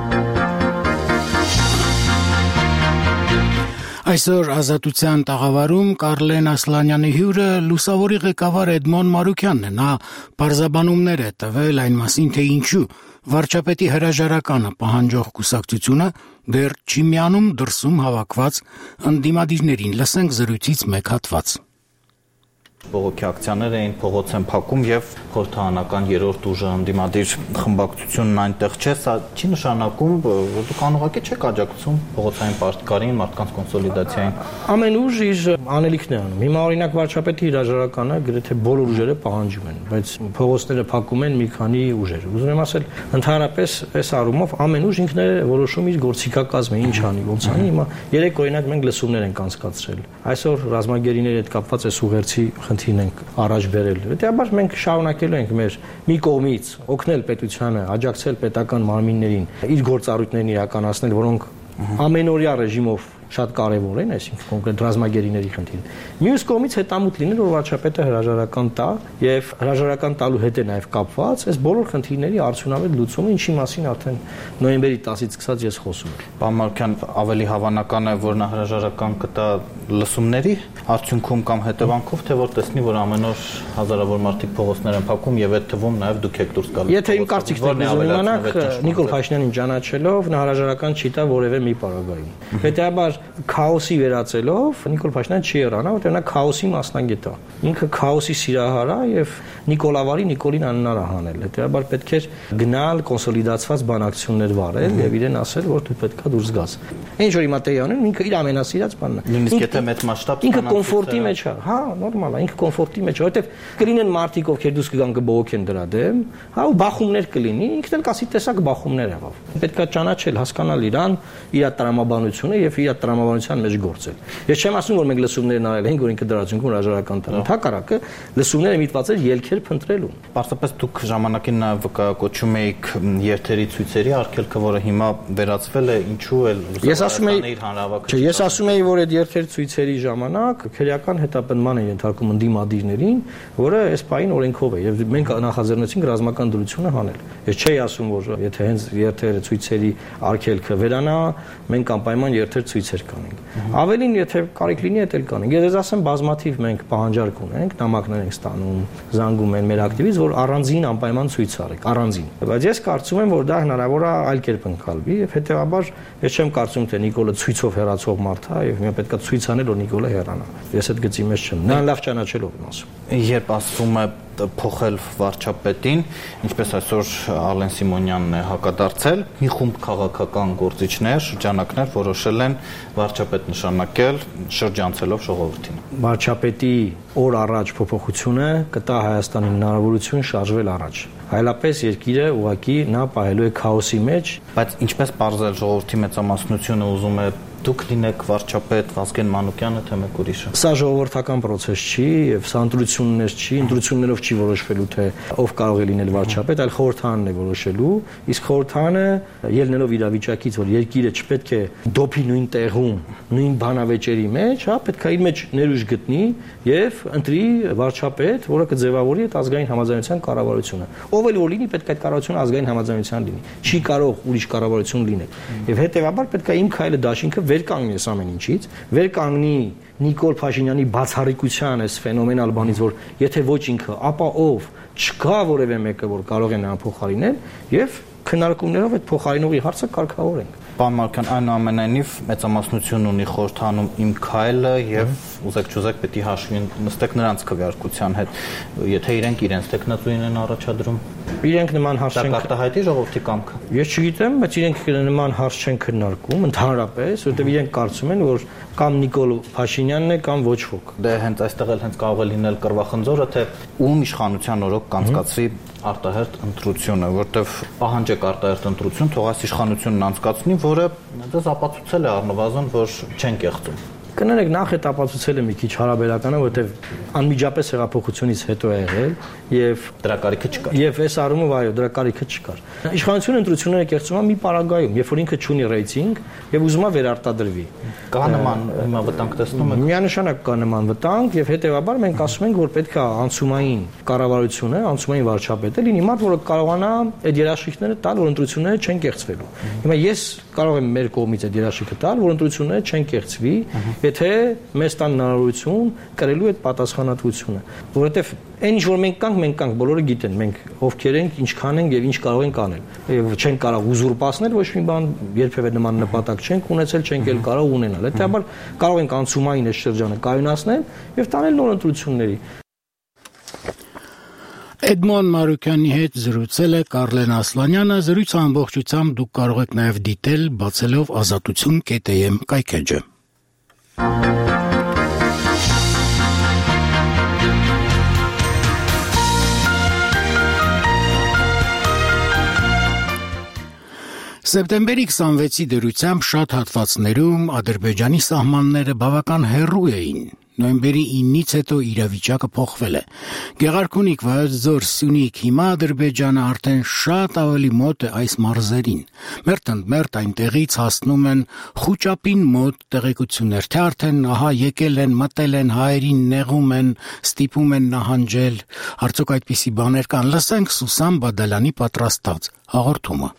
Այսօր Ազատության տաղավարում Կարլեն Ասլանյանի հյուրը լուսավորի ղեկավար Էդմոն Մարուկյանն է, նա բարձաբանումներ է տվել այն մասին, թե ինչու վարչապետի հրաժարականը պահանջող կուսակցությունը դեռ չի միանում դրսում հավաքված ընդդիմադիրներին, լսենք զրույցից մեկ հատված։ Բողոքի ակցիաները էին փողոց են փակում եւ խորհրդարանական երրորդ ուժը ընդդիմադիր խմբակցությունն այնտեղ չէ, սա չի նշանակում, որ դուք անուղղակի չեք աջակցում փողոցային պարտքարին, մարդկանց կոնսոլիդացիային։ Ամեն ուժ իր անելիքն է անում։ Հիմա օրինակ վարչապետի հրաժարականը գրեթե բոլոր ուժերը պահանջում են, բայց փողոցները փակում են մի քանի ուժեր։ Ուզում եմ ասել, ընդհանրապես այս առումով ամեն ուժ ինքն է որոշում իր գործիքակազմը ինչ անի, ոնց անի։ Հիմա երեք օրինակ մենք լսումներ ենք անցկացրել։ Այսօր ռազմագերիների հետ կապված այս ուղերձի խնդիրն ենք առաջ բերել։ Հետեւաբար մենք շարունակելու ենք մեր մի կողմից օգնել պետությանը, աջակցել պետական մարմիններին, իր գործառույթներն իրականացնել, որոնք ամենօրյա ռեժիմով շատ կարևոր են, այսինքն կոնկրետ ռազմագերիների խնդիրը։ Մյուս կողմից հետամուտ լինել, որ վարչապետը հրաժարական տա եւ հրաժարական տալու հետ է նաեւ կապված այս բոլոր խնդիրների արդյունավետ լուծումը, ինչի մասին արդեն նոյեմբերի 10-ից սկսած ես խոսում եմ։ Պարոն Մարուկյան, ավելի հավանական է, որ նա հրաժարական կտա լսումների արդյունքում կամ հետևանքով, թե որ տեսնի, որ ամեն օր հազարավոր մարդիկ փողոցներ են փակում եւ այդ թվում նաեւ դուք եք դուրս գալու։ Եթե իմ կարծիքն է իմանաք, Նիկոլ Փաշինյանին ճանաչելով նա հրաժարական չի տա որևէ մի պարագայում։ Հետեւաբար հետեւաբար քաոսի վերածելով Նիկոլ Փաշինյանը չի հեռանա, որտեղ նա քաոսի մասնագետ է։ Ինքը քաոսի սիրահար է եւ Նիկոլավարի Նիկոլին աննար հանել։ Հետեւաբար պետք է գնալ կոնսոլիդացված բանակցություններ վարել եւ իրեն ասել, որ դու պետքա դուրս գաս։ Ինչ որ հիմա Տեյանն ինքը իր ամենասիրած բանն է։ Նույնիսկ եթե մեծ մասշտաբ ինքը կոմֆորտի մեջ է, հա, նորմալ է, ինքը կոմֆորտի մեջ է, որովհետեւ կլինեն մարդիկ, ովքեր դուրս կգան կբողոքեն դրա դեմ, հա, ու բախումներ կլինի, ինքն էլ կասի տեսակ բախումներ եղավ։ Պետքա ճանաչել, հասկանալ իրան, իր տրամաբանությունը եւ իր տրամաբանության մեջ գործել։ Ես չեմ ասում, որ մենք լսումներն արել ենք, որ ինքը դրա արդյունքում հրաժարական տան։ Հակառակը, լսումները միտված էր ելքեր փնտրելու։ Պարզապես դուք ժամանակին նաեւ կոչում էիք երթերի ցույցերի արգելքը, որը հիմա վերացվել է, ինչու էլ Ես ասում եի, որ այդ երթերի ցույցերի ժամանակ քրեական հետապնդման են ենթարկում ընդդիմադիրներին, որը այս պահին օրենքով է եւ մենք նախաձեռնեցինք ռազմական դրությունը հանել։ Ես չէի ասում, որ եթե հենց երթերի ցույցերի արգելքը վերանա, մենք անպայման երթեր ցույցեր կանենք։ Ավելին, եթե կարիք լինի, դա էլ կանենք։ Ես ասեմ, բազմաթիվ մենք պահանջարկ ունենք, նամակներ ենք ստանում, զանգում են մեր ակտիվից, որ առանձին անպայման ցույց արեք, առանձին։ Բայց ես կարծում եմ, որ դա հնարավոր է այլ կերպ ընկալվի եւ հետեւաբար ես չեմ կարծում, թե Նիկոլը ցույցով հեռացող մարդ է եւ մենք պետքա ցույց անել, որ Նիկոլը հեռանա։ Ես այդ գծի մեջ չեմ։ Նա լավ ճանաչելով եմ ասում։ Երբ ասվում է փոխել վարչապետին, ինչպես այսօր Ալեն Սիմոնյանն է հակադարձել, մի խումբ քաղաքական գործիչներ, շրջանակներ որոշել են վարչապետ նշանակել շրջանցելով ժողովրդին։ Վարչապետի օր առաջ փոփոխությունը կտա Հայաստանին հնարավորություն շարժվել առաջ։ Այլապես երկիրը ուղղակի նա պահելու է քաոսի մեջ, բայց ինչպես պարզել ժողովրդի մեծամասնությունը ուզում է դուք լինեք վարչապետ, Վազգեն Մանուկյանը, թե մեկ ուրիշը։ Սա ժողովրդական process չի եւ սա ընտրություններ չի, ընտրություններով չի որոշվելու թե ով կարող է լինել վարչապետ, այլ խորհրդարանն է որոշելու, իսկ խորհրդարանը ելնելով իրավիճակից, որ երկիրը չպետք է դոփի նույն տեղում, նույն բանավեճերի մեջ, հա, պետք է իր մեջ ներուժ գտնի եւ ընտրի վարչապետ, որը կձևավորի այդ ազգային համաձայնության կառավարությունը։ Ով էլ որ լինի, պետք է այդ կառավարությունը ազգային համաձայնության լինի։ Չի կարող ուրիշ կառավարություն լինել։ Եվ հետեւաբար պետք է իմ քայլը դաշինքը վեր կանգնի այս ամեն ինչից, վեր կանգնի Նիկոլ Փաշինյանի բացառիկության այս ֆենոմենալ բանից, որ եթե ոչ ինքը, ապա ով, չկա որևէ մեկը, որ կարող է նրան փոխարինել եւ քննարկումներով այդ փոխարինողի հարցը կարգավորենք։ Պարոն Մանուկյան, այնուամենայնիվ մեծամասնություն ունի խորհրդանում իմ քայլը եւ ուզեք չուզեք պետք է հաշվի նստեք նրանց քվեարկության հետ, եթե իրենց տեխնատուին են առաջադրում։ Իրենք նման հարց չեն արտահայտի ժողովրդի կամքը։ Ես չգիտեմ, բայց իրենք նման հարց չեն քննարկում ընդհանրապես, որովհետեւ իրենք կարծում են, որ կամ Նիկոլ Փաշինյանն է կամ ոչ ոք։ Դե հենց այստեղ էլ հենց կարող է լինել կռվախնձորը, թե ում իշխանության օրոք կանցկացվի արտահերթ ընտրությունը, որտեվ պահանջեք արտահերթ ընտրություն, թող այս իշխանությունն անցկացնի, որը դες ապացուցել է առնվազն, որ չեն կեղծում։ Կներեք, նախ այդ ապացուցել է մի քիչ հարաբերականը, որտեվ անմիջապես հեղափոխությունից հետո է եղել եւ դրա կարիքը չկար։ Եվ այս առումով այո, դրա կարիքը չկար։ Իշխանությունը ընտրությունները կեղծում է մի պարագայում, երբ որ ինքը չունի ռեյտինգ եւ ուզում է վերարտադրվի։ Կա նման հիմա վտանգ տեսնում եք։ Միանշանակ կա նման վտանգ եւ հետեւաբար մենք ասում ենք, որ պետք է անցումային կառավարությունը, անցումային վարչապետը լինի մարդ, որը կարողանա այդ երաշխիքները տալ, որ ընտրությունները չեն կեղծվելու։ Հիմա ես կարող եմ մեր կողմից այդ երաշխիքը տալ, որ ընտրությունները չեն կեղծվի, եթե մեզ տան հնարավորություն կրելու այդ պատասխանատվությունը, որովհետև այն ինչ որ մենք կանք, բոլորը գիտեն, մենք ովքեր ենք, ինչքան ենք եւ ինչ կարող ենք անել։ Եվ չենք կարող ուզուրպացնել ոչ մի բան, երբևէ նման նպատակ չենք ունեցել, չենք էլ կարող ունենալ։ Հետեւաբար կարող ենք անցումային այս շրջանը կայունացնել եւ տանել նոր ընտրությունների։ Էդմոն Մարուկյանի հետ զրուցել է Կարլեն Ասլանյանը, զրույցը ամբողջությամբ դուք կարող եք նաև դիտել բացելով azatutun.am կայքեջը։ Սեպտեմբերի 26-ի դրությամբ շատ հատվածներում Ադրբեջանի սահմանները բավական հեռու էին։ Նոյեմբերի 9-ից հետո իրավիճակը փոխվել է։ Գեղարքունիք, Վայոց Սյունիք, հիմա Ադրբեջանը արդեն շատ ավելի մոտ է այս մարզերին։ Մերթ այնտեղից հասնում են Խուճապին մոտ տեղեկություններ, թե արդեն ահա եկել են, մտել են, հայերին նեղում են, ստիպում են նահանջել։ Արդյոք այդպիսի բաներ կան։ Լսենք Սուսան Բադալյանի պատրաստած հաղորդումը։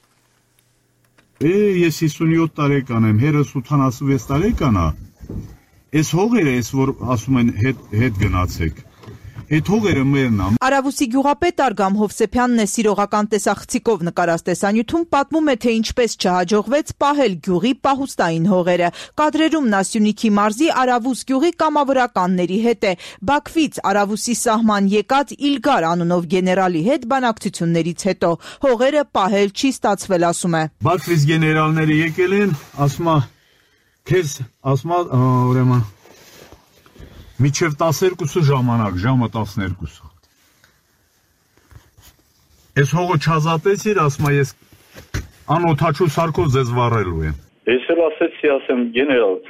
Ես 57 տարեկան եմ, հերս 86 տարեկան է։ Այս հողերը, որ ասում են հետ գնացեք, Այդ հողերը մերն է։ Արավուսի գյուղապետ Արգամ Հովսեփյանն է սիրողական տեսախցիկով նկարած տեսանյութում պատմում է, թե ինչպես չհաջողվեց պահել գյուղի պահուստային հողերը։ Կադրերում նա Սյունիքի մարզի Արավուս գյուղի կամավորականների հետ է։ Բաքվից Արավուսի սահման եկած Իլգար անունով գեներալի հետ բանակցություններից հետո հողերը պահել չի ստացվել, ասում է։ Բաքվից գեներալները եկել են, ասում է, քեզ ասում է, ուրեմն Միջև 12-ը ժամանակ, ժամը 12-ը։ Ես հողը չազատեցիր, ասում է, ես անօթաչու սարքով ձեզ վառելու եմ։ Ես էլ ասեցի, ասեմ, գեներալ,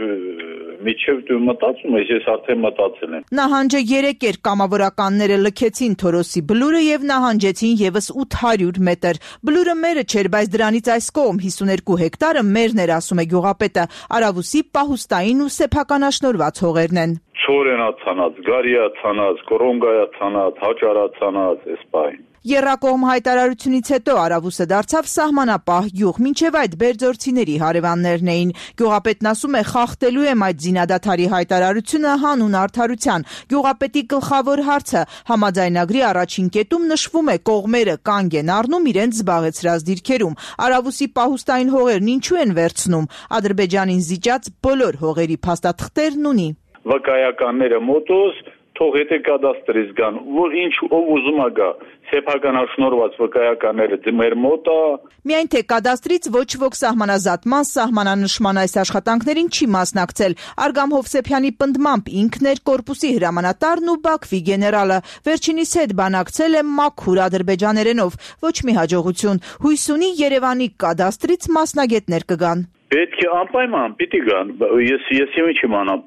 միջև դու մտածում ես, ես արդեն մտածել եմ։ Նահանջը 3 էր, կամավորականները լքեցին Թորոսի բլուրը եւ նահանջեցին եւս 800 մետր։ Բլուրը մերը չէր, բայց դրանից այս կողմ 52 հեկտարը մերն էր, ասում է գյուղապետը։ Արավուսի պահուստային ու սեփականաշնորհված հողերն են։ Չորենա ցանած, գարիա ցանած, կորոնգայա ցանած, հաճարա ցանած, էսպայն։ Եռակողմ հայտարարությունից հետո Արավուսը դարձավ սահմանապահ գյուղ, մինչև այդ բերձորցիների հարևաններն էին։ Գյուղապետն ասում է, խախտելու եմ այդ զինադադարի հայտարարությունը հանուն արդարության։ Գյուղապետի գլխավոր հարցը համաձայնագրի առաջին կետում նշվում է, կողմերը կանգ են առնում իրենց զբաղեցրած դիրքերում։ Արավուսի պահուստային հողերն ինչու են վերցնում։ Ադրբեջանին զիջած բոլոր հողերի փաստաթղթերն ունի։ Վկայականները մոտոց թող հետը կադաստրից գան, որ ինչ ով ուզում է գա, սեփականաշնորհված վկայականները մեր մոտ է։ Միայն թե կադաստրից ոչ ոք սահմանազատման, սահմանանշման այս աշխատանքներին չի մասնակցել։ Արգամ Հովսեփյանի պնդմամբ ինքն էր կորպուսի հրամանատարն ու Բաքվի գեներալը։ Վերջինիս հետ բանակցել է մաքուր ադրբեջաներենով, ոչ մի հաջողություն։ Հույս ունի Երևանի կադաստրից մասնագետներ կգան։ Պետք է անպայման պիտի գան, ես ինչ իմանամ։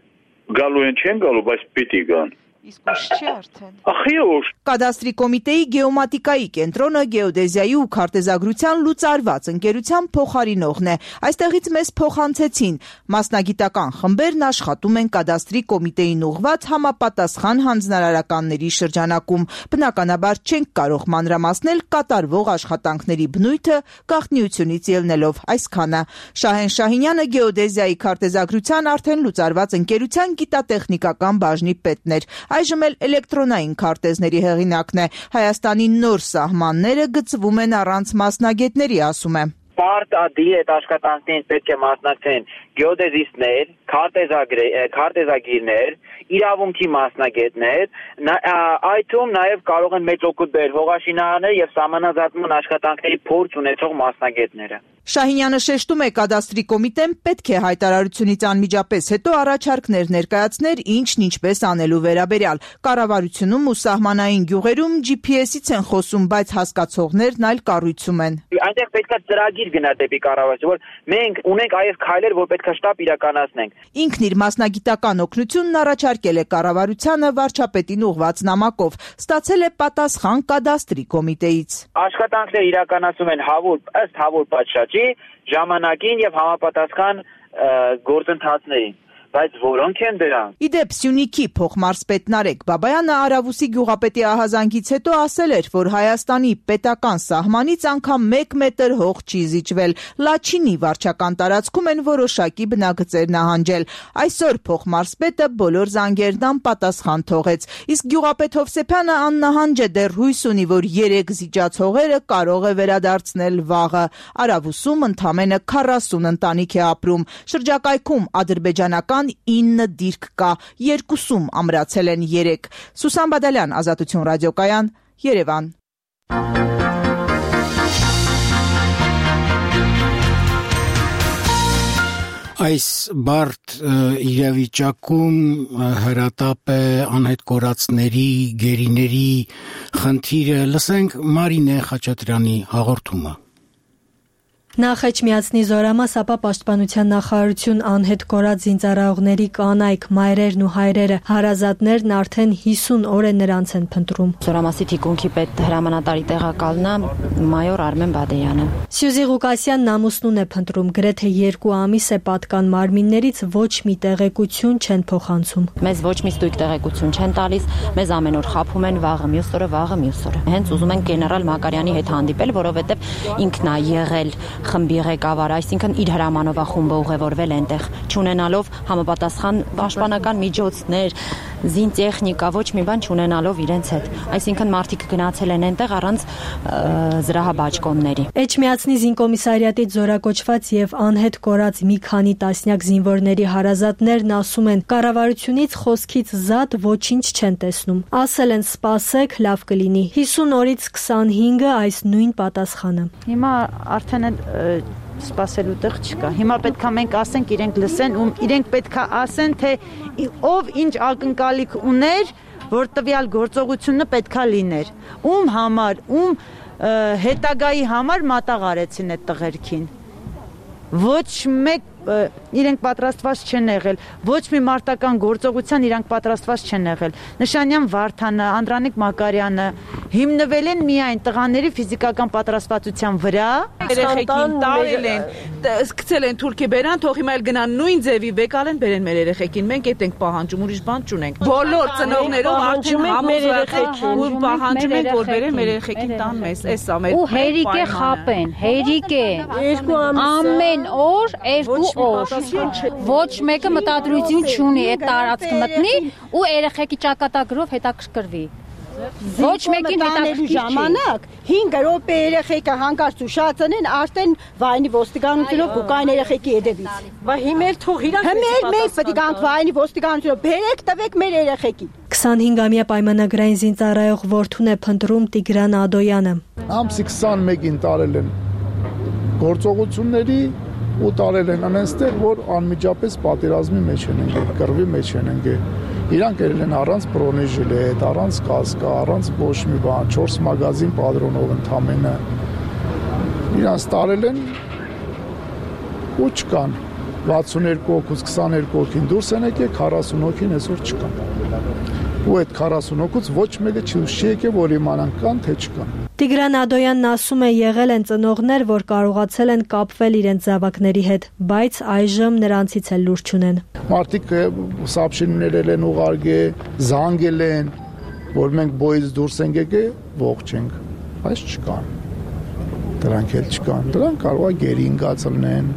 Գալու են չեն գալու, բայց պիտի գան։ Իսկ ուշ չի արդեն։ Ախի ուշ։ Կադաստրի կոմիտեի գեոմատիկայի կենտրոնը գեոդեզիայի ու քարտեզագրության լուծարված ընկերության փոխարինողն է։ Այստեղից մեզ փոխանցեցին։ Մասնագիտական խմբերն աշխատում են կադաստրի կոմիտեին ուղղված համապատասխան հանձնարարականների շրջանակում։ Բնականաբար չենք կարող մանրամասնել կատարվող աշխատանքների բնույթը գաղտնիությունից ելնելով այսքանը։ Շահեն Շահինյանը գեոդեզիայի քարտեզագրության արդեն լուծարված ընկերության գիտատեխնիկական բաժնի պետն էր։ Այժմ էլ էլեկտրոնային քարտեզների հեղինակն է։ Հայաստանի նոր սահմանները գծվում են առանց մասնագետների, ասում է։ Պարտադիր այդ աշխատանքներին պետք է մասնակցեն գեոդեզիստներ, քարտեզագիրներ, իրավունքի մասնագետներ, այդում նաև կարող են մեծ օգուտ բերել հողաշինարարները եւ սահմանազատման աշխատանքների փորձ ունեցող մասնագետները։ Շահինյանը շեշտում է, կադաստրի կոմիտեն պետք է հայտարարությունից անմիջապես հետո առաջարկներ ներկայացներ ինչն ինչպես անելու վերաբերյալ։ Կառավարությունում ու սահմանային գյուղերում GPS-ից են խոսում, բայց հասկացողներն այլ կառույցում են։ Այնտեղ պետք է ծրագիր գնալ դեպի կառավարություն, որ մենք ունենք այս քայլեր, որ պետք է շտապ իրականացնենք։ Ինքն իր մասնագիտական օգնությունն առաջարկել է կառավարությանը վարչապետին ուղղված նամակով։ Ստացել է պատասխան կադաստրի կոմիտեից։ Աշխատանքները իրականացում են ըստ հավուր պատշաճի, ժամանակին եւ համապատասխան գործընթացներին, բայց որոնք են դրանք։ Իդեպ Սյունիքի փոխմարզպետ Նարեկ Բաբայանը Արավուսի գյուղապետի ահազանգից հետո ասել էր, որ Հայաստանի պետական սահմանից անգամ 1 մետր հող չի զիջվել։ Լաչինի վարչական տարածքում են որոշակի բնագծեր նահանջել։ Այսօր փոխմարզպետը բոլոր զանգերն անպատասխան թողեց։ Իսկ գյուղապետ Հովսեփյանը աննահանջ է, դեռ հույս ունի, որ 3 զիջած հողերը կարող է վերադարձնել վաղը։ Արավուսում ընդամենը 40 ընտանիք է ապրում։ Շրջակայքում ադրբեջանական 9 դիրք կա, 2-ում ամրացել են 3։ Սուսան Բադալյան, Ազատություն ռադիոկայան, Երևան։ Այս բարդ իրավիճակում հրատապ է անհետ կորածների, գերիների խնդիրը։ Լսենք Մարինե Խաչատրյանի հաղորդումը։ Նախ Էջմիածնի զորամաս, ապա Պաշտպանության նախարարություն անհետ կորած զինծառայողների կանայք, մայրերն ու հայրերը, հարազատներն արդեն 50 օր է նրանց են փնտրում։ Զորամասի թիկունքի պետ հրամանատարի տեղակալն է մայոր Արմեն Բադեյանը։ Սյուզի Ղուկասյանն ամուսնուն է փնտրում, գրեթե 2 ամիս է պատկան մարմիններից ոչ մի տեղեկություն չեն փոխանցում։ Մեզ ոչ մի ստույգ տեղեկություն չեն տալիս, մեզ ամեն օր խաբում են վաղը մյուս օրը։ Հենց ուզում են գեներալ Մակարյանի հետ հանդիպել, որովհետև ինքն է եղել խմբի ղեկավար, այսինքն իր հրամանով խումբը ուղևորվել այնտեղ, չունենալով համապատասխան պաշտպանական միջոցներ, զինտեխնիկա, ոչ մի բան չունենալով իրենց հետ։ Այսինքն մարդիկ գնացել են այնտեղ առանց զրահաբաճկոնների։ Էջմիածնի զինկոմիսարիատից զորակոչված եւ անհետ կորած մի քանի տասնյակ զինվորների հարազատներն ասում են, կառավարությունից խոսքից զատ ոչինչ չեն տեսնում։ Ասել են սպասեք, լավ կլինի։ 50 օրից 25-ը այս նույն պատասխանը։ Հիմա արդեն սպասելու տեղ չկա։ Հիմա պետքա մենք ասենք, իրենք լսեն, իրենք պետքա ասեն, թե ով ինչ ակնկալիք ուներ, որ տվյալ գործողությունը պետքա լիներ։ Ում համար, ում հետագայի համար մատաղ արեցին այդ տղերքին։ Ոչ մեկ իրենք պատրաստված չեն եղել, ոչ մի մարտական գործողության իրանք պատրաստված չեն եղել։ Նշանյան Վարդանը, Անդրանիկ Մակարյանը հիմնվել են միայն տղաների ֆիզիկական պատրաստվածության վրա։ Երեխեքին տարել են, սկսել են թուրքի բերան, թող հիմա էլ գնան նույն ձևի վեկալ են բերեն մեր երեխեքին։ Մենք այդ ենք պահանջում, ուրիշ բան չունենք։ Բոլոր ծնողներով արդեն համոզված ու պահանջում ենք, որ բերեն մեր երեխեքին տան մեզ, էսա մեր։ Ու հերիք է խապեն, հերիք է։ Ամեն օր 2 Ոչ մեկը մտադրություն չունի այդ տարածքը մտնի ու երեխեքի ճակատագրով հետաքրքրվի։ Ոչ մեկին հետաքրքիր ժամանակ 5 րոպե երեխեքը հանկարծ ուշացան են արդեն վայնի ոստիկանությունով գուկային երեխեքի հետևից։ Բա հիմեր թող իրանք մենք պետք է գանք վայնի ոստիկանությունով բերեք տվեք մեր երեխեքին։ 25-ամյա պայմանագրային զինծառայող որդուն է փնտրում Տիգրան Ադոյանը։ Ամսի 21-ին տարել են գործողությունների ու տարել են անստեղ, որ անմիջապես պատերազմի մեջ են ընկել, կռվի մեջ են ընկել։ Իրանք ելել են առանց բրոնեժիլետ, առանց կասկա, առանց ոչ մի բան, 4 մագազին պատրոնով ընդամենը։ Իրանց տարել են ու չկան։ 62 հոգուց 22 հոգին դուրս են եկել, 40 հոգին այսօր չկան։ Ու այդ 40 հոգուց ոչ մեկը չի եկել, որ իմանան կան թե չկան։ Տիգրան Ադոյանն ասում է, եղել են ծնողներ, որ կարողացել են կապվել իրենց զավակների հետ, բայց այժմ նրանցից էլ լուր չունեն։ Մարդիկ սաբշիններ են ուղարկել, զանգել են, որ մենք բոյից դուրս ենք եկել, ողջ ենք, բայց չկան։ Դրանք էլ չկան։ Դրանք կարող է գերինգած լինեն,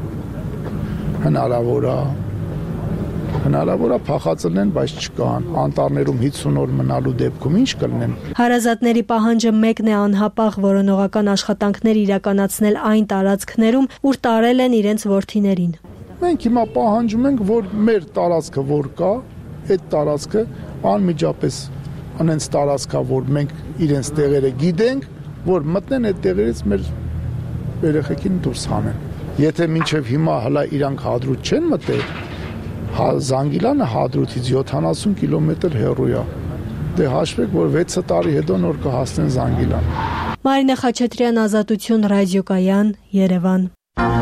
հնարավոր է փախածնեն, բայց չկան։ Անտառներում 50 օր մնալու դեպքում ինչ կլինեն։ Հարազատների պահանջը մեկն է անհապաղ որոնողական աշխատանքներ իրականացնել այն տարածքներում, ուր տարել են իրենց որդիներին։ Մենք հիմա պահանջում ենք, որ մեր տարածքը որ կա, այդ տարածքը անմիջապես անենց տարածքա, որ մենք իրենց տեղերը գիտենք, որ մտնեն այդ տեղերից մեր երեխեքին դուրս հանեն։ Եթե մինչև հիմա հլա իրանք հադրուտ չեն մտել, Զանգիլանը հադրութից 70 կիլոմետր հեռու է։ Դե հաշվեք, որ 6 տարի հետո նոր կհասնեն Զանգիլան։ Մարինե Խաչատրյան, Ազատություն, Ռադիոկայան, Երևան։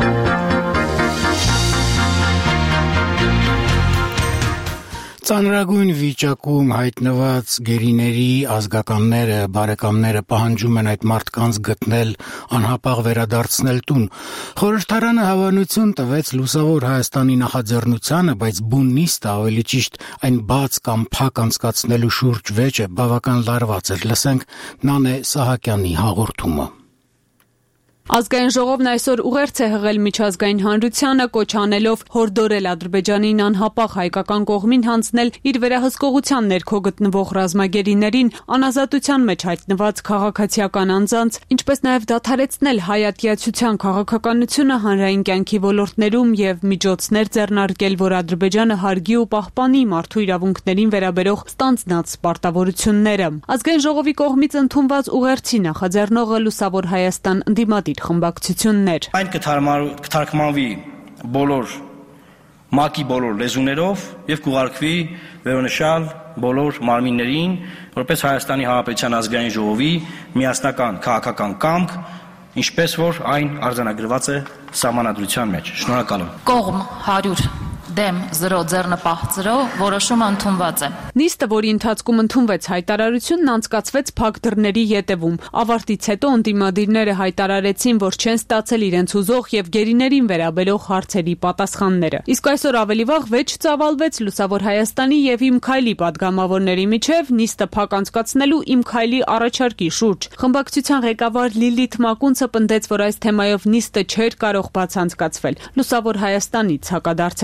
Ծանրագույն վիճակում հայտնված գերիների ազգականները, բարեկամները պահանջում են այդ մարդկանց գտնել, անհապաղ վերադարձնել տուն։ Խորհրդարանը հավանություն տվեց Լուսավոր Հայաստանի նախաձեռնությանը, բայց բուն նիստը, ավելի ճիշտ այն բաց կամ փակ անցկացնելու շուրջ վեճը բավական լարված էր։ Լսենք Նանե Սահակյանի հաղորդումը։ Ազգային ժողովն այսօր ուղերձ է հղել միջազգային հանրությանը, կոչ անելով հորդորել Ադրբեջանին անհապաղ հայկական կողմին հանձնել իր վերահսկողության ներքո գտնվող ռազմագերիներին, անազատության մեջ հայտնված քաղաքացիական անձանց, ինչպես նաև դադարեցնել հայատյացության քաղաքականությունը հանրային կյանքի ոլորտներում եւ միջոցներ ձեռնարկել, որ Ադրբեջանը հարգի ու պահպանի մարդու իրավունքներին վերաբերող ստանձնած պարտավորությունները։ Ազգային ժողովի կողմից ընդունված ուղերձի նախաձեռնողը Լուսավոր Հայաստան ընդդիմադիր խմբակցություններ։ Այն կթարգմանվի բոլոր ՄԱԿ-ի բոլոր լեզուներով եւ կուղարկվի վերոնշյալ բոլոր մարմիններին, որպես Հայաստանի Հանրապետության ազգային ժողովի միասնական քաղաքական կամք, ինչպես որ այն արձանագրված է սահմանադրության մեջ։ Շնորհակալ եմ։ Կողմ 100 դեմ 0 ձեռնպահ 0 որոշումը ընդունված է։ Նիստը, որի ընթացքում ընդունվեց հայտարարությունն, անցկացվեց փակ դռների ետևում։ Ավարտից հետո ընդդիմադիրները հայտարարեցին, որ չեն ստացել իրենց ուզող եւ գերիներին վերաբերող հարցերի պատասխանները։ Իսկ այսօր ավելի վաղ վեճ ծավալվեց Լուսավոր Հայաստանի եւ Իմ Քայլի падգամավորների միջև նիստը փակ անցկացնելու Իմ Քայլի առաջարկի շուրջ։ Խմբակցության ղեկավար Լիլիթ Մակունցը պնդեց, որ այս թեմայով նիստը չէր կարող բաց անցկացվել։ Լուսավոր Հայաստանից հակադարձեցին։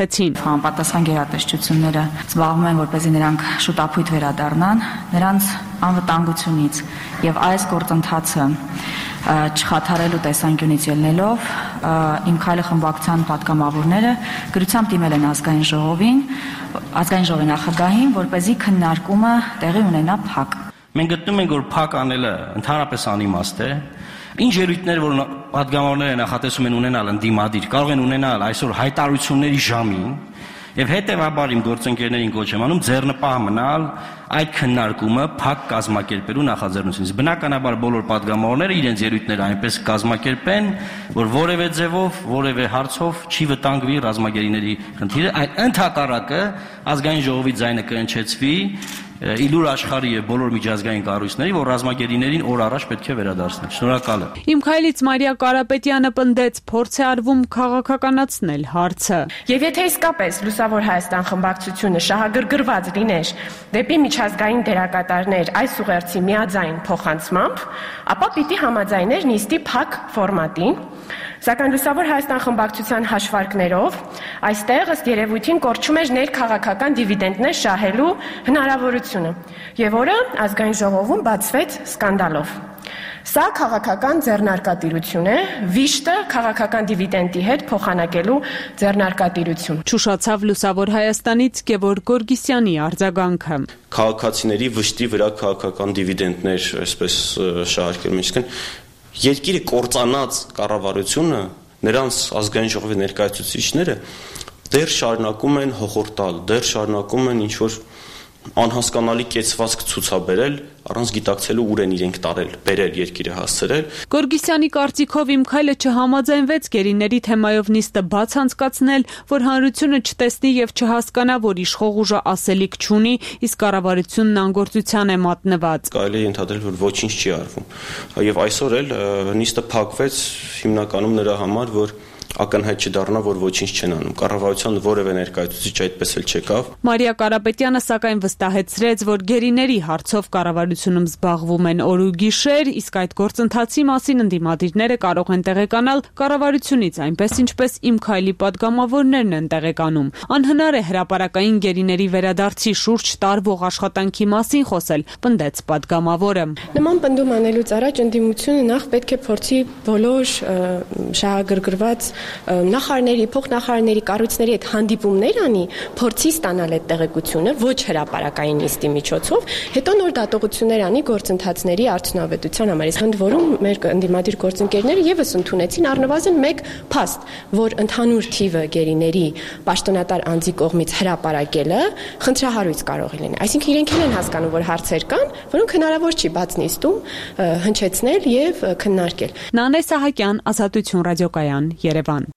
համապատասխան գերատեսչությունները զբաղվում են, որպեսզի նրանք շուտապույտ վերադառնան, նրանց անվտանգությունից եւ այս գործընթացը չխաթարելու տեսանկյունից ելնելով իմ քայլը խմբակցության պատգամավորները գրությամբ դիմել են ազգային ժողովի նախագահին, որպեսզի քննարկումը տեղի ունենա փակ։ Մենք գտնում ենք, որ փակ անելը ընդհանրապես անիմաստ է։ Ինչ ելույթներ, որ պատգամավորները նախատեսում են ունենալ ընդդիմադիր, կարող են ունենալ այսօր հայտարարությունների ժամին, եւ հետեւաբար իմ գործընկերներին կոչ եմ անում ձեռնպահ մնալ այդ քննարկումը փակ կազմակերպելու նախաձեռնությունից։ Բնականաբար բոլոր պատգամավորները իրենց ելույթները այնպես կազմակերպեն, որ որևէ ձևով, որևէ հարցով չի վտանգվի ռազմագերիների խնդիրը, այլ ընդհակառակը ազգային ժողովի ձայնը կհնչեցվի իլուր աշխարհի եւ բոլոր միջազգային կառույցների, որ ռազմագերիներին օր առաջ պետք է վերադարձնել։ Շնորհակալ եմ։ Իմ քայլից Մարիա Կարապետյանը պնդեց, փորձ է արվում քաղաքականացնել հարցը։ Եվ եթե իսկապես Լուսավոր Հայաստան խմբակցությունը շահագրգռված լիներ դեպի միջազգային դերակատարներ այս ուղերձի միաձայն փոխանցմամբ, ապա պիտի համաձայներ նիստի փակ ֆորմատին, սակայն Լուսավոր Հայաստան խմբակցության հաշվարկներով այստեղ ըստ երևույթին կորչում էր ներքաղաքական դիվիդենտներ շահելու հնարավորությունը, եւ որը ազգային ժողովում բացվեց սկանդալով։ Սա քաղաքական ձեռնարկատիրություն է, վիշտը քաղաքական դիվիդենտի հետ փոխանակելու ձեռնարկատիրություն։ Չուշացավ Լուսավոր Հայաստանից Գևորգ Գորգիսյանի արձագանքը։ Քաղաքացիների վշտի վրա քաղաքական դիվիդենտներ այսպես շահարկելու ինչքան երկիրը կործանած կառավարությունը, նրանց ազգային ժողովի ներկայացուցիչները դեռ շարունակում են հոխորտալ, դեռ շարունակում են ինչ-որ անհասկանալի կեցվածք ցուցաբերել, առանց գիտակցելու ուր են իրենք տարել, բերել երկիրը հասցրել։ Գորգիսյանի կարծիքով իմ քայլը չհամաձայնվեց գերիների թեմայով նիստը բաց անցկացնել, որ հանրությունը չտեսնի եւ չհասկանա, որ իշխող ուժը ասելիք չունի, իսկ կառավարությունն անգործության է մատնված։ Կարելի է ընդհանրել, որ ոչինչ չի արվում։ Եվ այսօր էլ նիստը փակվեց հիմնականում նրա համար, որ ակնհայտ չդառնա, որ ոչինչ չեն անում։ Կառավարության որևէ ներկայացուցիչ այդպես էլ չեկավ։ Մարիա Կարապետյանը սակայն վստահեցրեց, որ գերիների հարցով կառավարությունում զբաղվում են օր ու գիշեր, իսկ այդ գործընթացի մասին ընդդիմադիրները կարող են տեղեկանալ կառավարությունից, այնպես ինչպես իմ քայլի պատգամավորներն են տեղեկանում։ Անհնար է հրապարակային գերիների վերադարձի շուրջ տարվող աշխատանքի մասին խոսել, պնդեց պատգամավորը։ Նման պնդում անելուց առաջ ընդդիմությունը նախ պետք է փորձի բոլոր շահագրգռված նախարարների, փոխնախարարների, կառույցների հետ հանդիպումներ անի, փորձի ստանալ այդ տեղեկությունը ոչ հրապարակային նիստի միջոցով, հետո նոր դատողություններ անի գործընթացների արդյունավետության համար։ Ընդ որում մեր ընդդիմադիր գործընկերները եւս ընդունեցին առնվազն մեկ փաստ, որ ընդհանուր թիվը գերիների պաշտոնատար անձի կողմից հրապարակելը խնդրահարույց կարող է լինել։ Այսինքն իրենք են հասկանում, որ հարցեր կան, որոնք հնարավոր չի բաց նիստում հնչեցնել եւ քննարկել։ Նանե Սահակյան, Ազատություն ռադիոկայան, Երևան։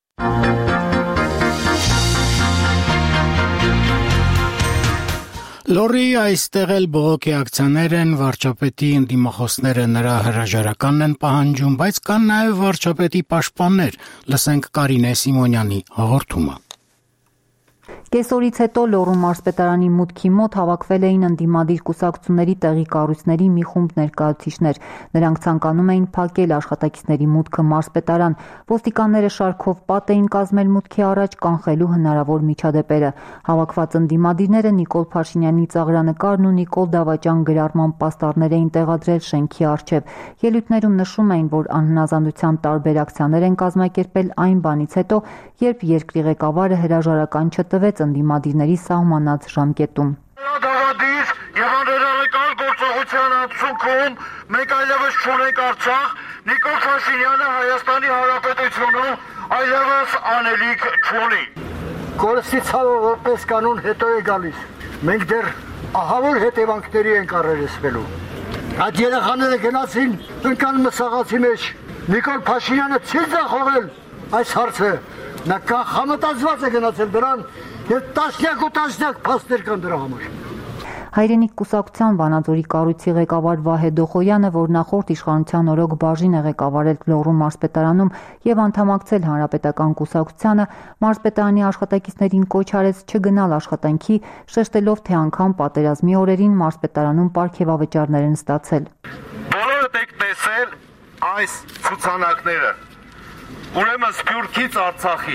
Լորի այստեղ էլ բողոքի ակցիաներ են, վարչապետի ընդդիմախոսները նրա հրաժարականն են պահանջում, բայց կան նաև վարչապետի պաշտպաններ, լսենք Կարինե Սիմոնյանի հաղորդումը։ Կեսօրից հետո Լոռու մարզպետարանի մուտքի մոտ հավաքվել էին ընդդիմադիր կուսակցությունների տեղի կառույցների մի խումբ ներկայացուցիչներ։ Նրանք ցանկանում էին փակել աշխատակիցների մուտքը մարզպետարան։ Ոստիկանները շարքով պատ էին կազմել մուտքի առաջ, կանխելու հնարավոր միջադեպերը։ Հավաքված ընդդիմադիրները Նիկոլ Փաշինյանի ծաղրանկարն ու Նիկոլ Դավաճան գրառման պաստառներ էին տեղադրել շենքի առջև։ Ելույթներում նշում էին, որ անհնազանդության տարբեր ակցիաներ են կազմակերպել այն բանից հետո, երբ երկրի ղեկավարը հրաժարական չտվեց ընդդիմադիրների սահմանած ժամկետում։ Դավադիր եւ անհերարեկալ գործողության արդյունքում մենք այլևս չունենք Արցախ, Նիկոլ Փաշինյանը Հայաստանի Հանրապետությունում այլևս անելիք չունի։ Կորստի ցավը որպես կանոն հետո է գալիս։ Մենք դեռ ահավոր հետևանքների ենք առերեսվելու։ Այդ երեխաները գնացին ընկան մսաղացի մեջ։ Նիկոլ Փաշինյանը չի ձախողել այս հարցը։ Նա համտածված է գնացել դրան եւ տասնյակ փաստեր կան դրա համար։ Հայրենիք կուսակցության Վանաձորի կառույցի ղեկավար Վահե Դոխոյանը, որ նախորդ իշխանության օրոք բաժին է ղեկավարել Լոռու մարզպետարանում եւ անդամակցել հանրապետական կուսակցությանը, մարզպետարանի աշխատակիցներին կոչ արեց չգնալ աշխատանքի, շեշտելով, թե անգամ պատերազմի օրերին մարզպետարանում պարգևավճարներ են ստացել։ Բոլորդ եք տեսել այս ցուցանակները։ Ուրեմն Սփյուռքից Արցախին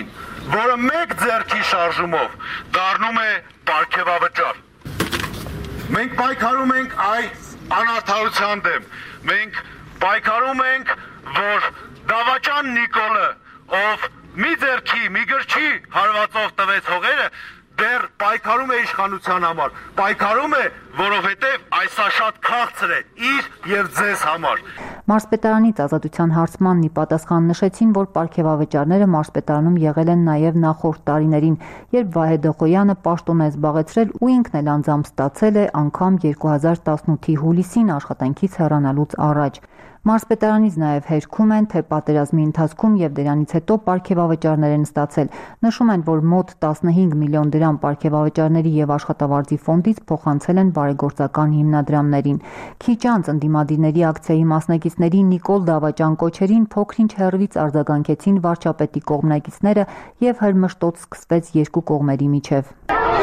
որը մեկ ձեռքի շարժումով դառնում է պարգևավճար։ Մենք պայքարում ենք այս անարդարության դեմ։ Մենք պայքարում ենք, որ Դավաճան Նիկոլը, ով մի ձեռքի, մի գրչի հարվածով տվեց հողերը, դեռ պայքարում է իշխանության համար, պայքարում է, որովհետև այսա շատ քաղցր է իր եւ ձեզ համար։ Մարզպետարանից ազատության հարցմանն ի պատասխան նշեցին, որ պարգևավճարները մարզպետարանում եղել են նաև նախորդ տարիներին, երբ Վահե Դղոյանը պաշտոն է զբաղեցրել ու ինքն էլ անձամբ ստացել է անգամ 2018-ի հուլիսին աշխատանքից հեռանալուց առաջ։ Մարզպետարանից նաև հերքում են, թե պատերազմի ընթացքում եւ դրանից հետո պարգևավճարներ են ստացել։ Նշում են, որ մոտ 15 միլիոն դրամ պարգևավճարների եւ աշխատավարձի ֆոնդից փոխանցել են բարեգործական հիմնադրամներին։ Քիչ անց ընդդիմադիրների ակցիայի մասնակիցների Նիկոլ Դավաճան կոչերին փոքրինչ հեռվից արձագանքեցին վարչապետի կողմնակիցները եւ հրմշտոց սկսվեց երկու կողմերի միջև։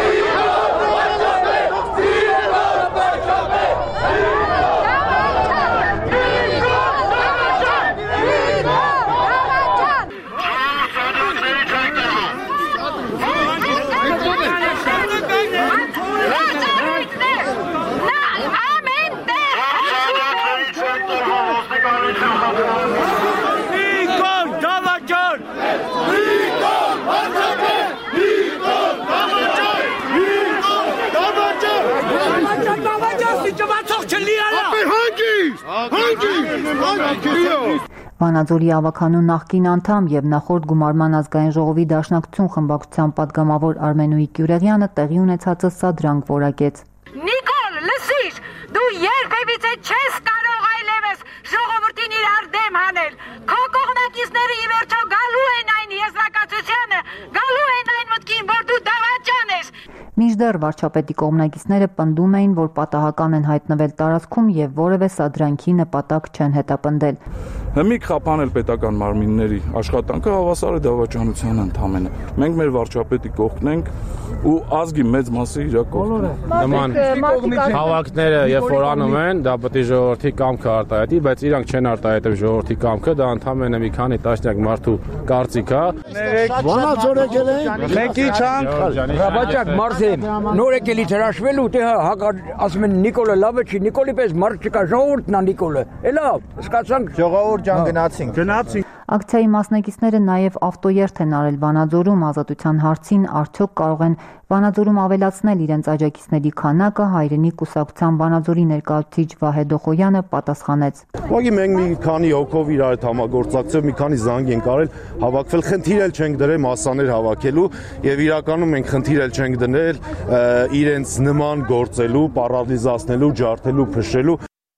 Վանաձորի ավականու նախկին անդամ եւ նախորդ գումարման ազգային ժողովի դաշնակցություն խմբակցության պատգամավոր Արմենուհի Կյուրեղյանը տեղի ունեցածը սադրանք որակեց։ Նիկոլ, լսիր, դու երբևիցե չես կարող այլևս ժողովրդին իրար դեմ հանել։ Քո կողմնակիցները ի վերջո գալու են այն եզրակացությանը, գալու են այն մտքին, որ դու Դավաճան ես։ Մինչդեռ վարչապետի կողմնակիցները պնդում էին, որ պատահական են հայտնվել տարածքում եւ որևէ սադրանքի նպատակ չեն հետապնդել։ Հմիկ խափանել պետական մարմինների աշխատանքը հավասար է դավաճանության ընդամենը։ Մենք մեր վարչապետի կողքն ենք ու ազգի մեծ մասը իր կողքն է։ Նման հավաքները երբ որ անում են, դա պետք է ժողովրդի կամքը արտահայտի, բայց իրանք չեն արտահայտում ժողովրդի կամքը, դա ընդամենը մի քանի տասնյակ մարդու կարծիք է։ Վանաձոր եկել են։ Մենք իջանք, Ռաբաճակ մարզին, նոր եկել իջ հրաշվելու, դե ասում են Նիկոլը լավ է չի, Նիկոլի պես մարդ չկա, ժողովուրդն է Նիկոլը։ Էլա, սկացանք ժողովուրդ ջան գնացինք։ Ակցիայի մասնակիցները նաև ավտոերթ են արել Վանաձորում ազատության հարցին, արդյոք կարող են Վանաձորում ավելացնել իրենց աջակիցների քանակը, հայրենի կուսակցության Վանաձորի ներկայացուցիչ Վահե Դղոյանը պատասխանեց։ Ուղղակի մենք մի քանի հոգով իրար հետ համագործակցելով մի քանի զանգ ենք արել, հավաքվել, խնդիր էլ չենք դրել մասաներ հավաքելու եւ իրականում մենք խնդիր էլ չենք դնել իրենց նման գործելու, պարալիզացնելու, ջարդելու, փշելու։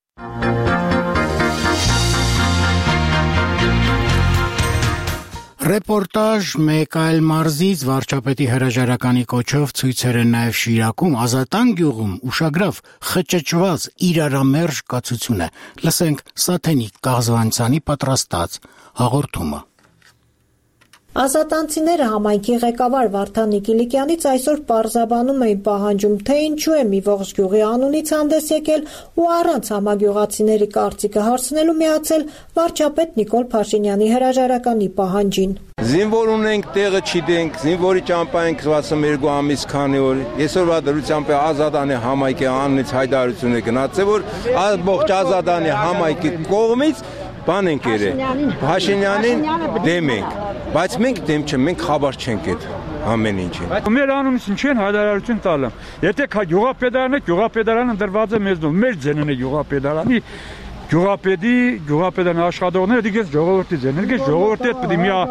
Ռեպորտաժ մեկ այլ մարզից վարչապետի հրաժարականի կոչով ցույցեր են նաև Շիրակում, Ազատան գյուղում ուշագրավ խճճված իրարամերժ կացություն է։ Լսենք Սաթենիկ Կաղզվանցյանի պատրաստած հաղորդումը։ Ազատանցիները համայնքի ղեկավար Վարդան Նիկիլիկյանից այսօր պարզաբանում էին պահանջում, թե ինչու է մի ողջ գյուղի անունից հանդես եկել ու առանց համագյուղացիների կարծիքը հարցնելու միացել վարչապետ Նիկոլ Փաշինյանի հրաժարականի պահանջին։ Զինվոր ունենք, տեղը չգիտենք, զինվորի ճամփա ենք 62 ամիս քանի օր։ Այսօրվա դրությամբ Ազատանի համայնքի անունից հայտարարություն է գնացել, որ ամբողջ Ազատանի համայնքի կողմից բան ենք երել, Փաշինյանին դեմ ենք, բայց մենք դեմ չենք, մենք խաբար չենք այդ ամեն ինչին։ Մեր անունից ինչ են հայտարարություն տալը։ Եթե գյուղապետարանը, գյուղապետարանը դրված է մեզ դու, մեր ձենն է գյուղապետարանի, գյուղապետարան աշխատողները դիգես ժողովրդի ձենն, դիգես ժողովրդի հետ պետք է մի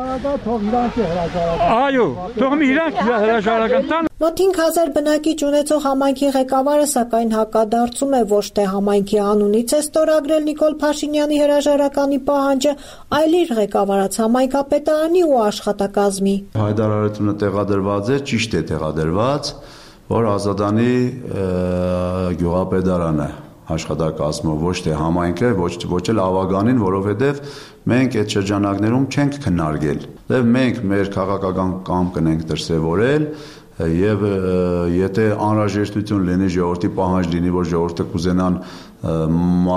Այո, թող մի իրանք հրաժարական տան։ Մոտ 5000 բնակիչ ունեցող համայնքի ղեկավարը սակայն հակադարձում է ոչ թե համայնքի անունից է ստորագրել Նիկոլ Փաշինյանի հրաժարականի պահանջը, այլ իր ղեկավարած համայնքապետարանի ու աշխատակազմի։ Հայտարարությունը տեղադրված է, ճիշտ է տեղադրված, որ Ազատանի գյուղապետարանը աշխատակազմը, ոչ թե համայնքը, ոչ էլ ավագանին, որովհետև մենք այդ շրջանակներում չենք քննարկել։ Եվ մենք մեր քաղաքական կամքն ենք դրսևորել եւ եթե անհրաժեշտություն լինի ժողովրդի պահանջ լինի, որ ժողովուրդը կուզենան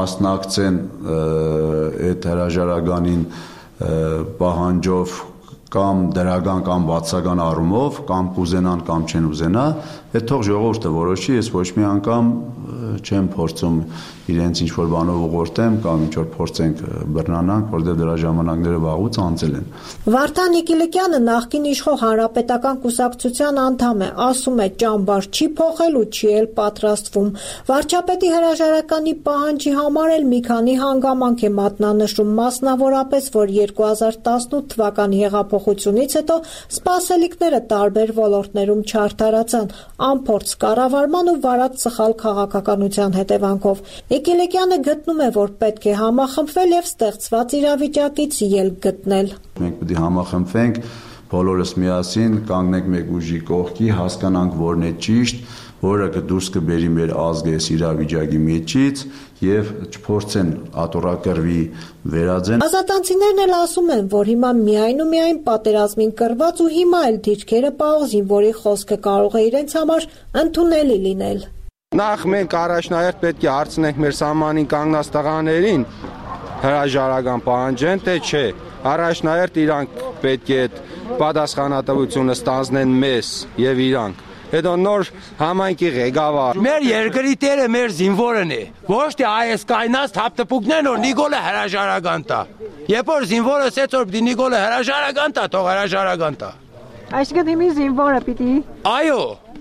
մասնակցեն այդ հրաժարականին պահանջով կամ դրական կամ բացական առումով, կամ կուզենան կամ չեն ուզենա, այդ թող ժողովուրդը որոշի, ես ոչ մի անգամ չեմ փորձում իրենց ինչ-որ բանով ուղղորդեմ կամ ինչ-որ փորձենք բռնանանք, որտեղ դրա ժամանակները վաղուց անցել են։ Վարդան Իգիլիկյանը նախկին իշխող Հանրապետական կուսակցության անդամ է, ասում է ճամբար չի փոխել ու չի էլ պատրաստվում։ Վարչապետի հրաժարականի պահանջի համար էլ մի քանի հանգամանք է մատնանշում, մասնավորապես, որ 2018 թվականի հեղափոխությունից հետո սպասելիքները տարբեր ոլորտներում չարդարացան, անփորձ կառավարման ու վարած սխալ քաղաքականության հետևանքով։ Իգիլիկյանը գտնում է, որ պետք է համախմբվել եւ ստեղծված իրավիճակից ելք գտնել։ Մենք պետք է համախմբվենք, բոլորս միասին կանգնենք մեկ ուժի կողքի, հասկանանք որն է ճիշտ, որը կդուրս կբերի մեր ազգը այս իրավիճակի միջից եւ չփորձեն ատորակրվի վերածեն։ Ազատանցիներն էլ ասում են, որ հիմա միայն ու միայն պատերազմին կռված ու հիմա էլ դիրքերը պահող զինվորի խոսքը կարող է իրենց համար ընդունելի լինել։ Նախ մենք առաջնահերթ պետք է հարցնենք մեր սահմանին կանգնած տղաներին հրաժարական պահանջեն, թե չէ։ Առաջնահերթ իրանք պետք է այդ պատասխանատվությունը ստանձնեն մեզ եւ իրանք։ Հետո նոր համայնքի ղեկավար։ Մեր երկրի տերը մեր զինվորն է։ Ոչ թե այս կայնած թափտպուկներն որ Նիկոլը հրաժարական տա։ Երբ որ զինվորը ասեց որ պիտի Նիկոլը հրաժարական տա, թող հրաժարական տա։ Այսինքն հիմի զինվորը պիտի։ Այո,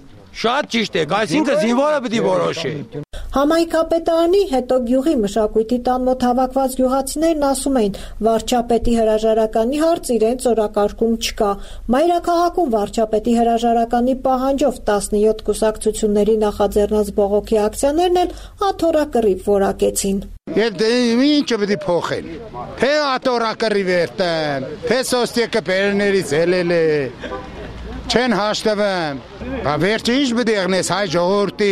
շատ ճիշտ է, այսինքն զինվորը պիտի որոշի։ Համայնքապետարանի հետո գյուղի մշակույթի տան մոտ հավաքված գյուղացիներն ասում էին, վարչապետի հրաժարականի հարց իրենց օրակարգում չկա։ Մայրաքաղաքում վարչապետի հրաժարականի պահանջով 17 կուսակցությունների նախաձեռնած բողոքի ակցիաներն էլ աթոռակռիվ որակեցին։ Եվ ինչը պիտի փոխեն։ Թե աթոռակռիվ երտեն, թե սոստիկը բերներից ելել է։ Չեն հաշտվում։ Վերջը ինչ պետք է եղնես հայ ժողովրդի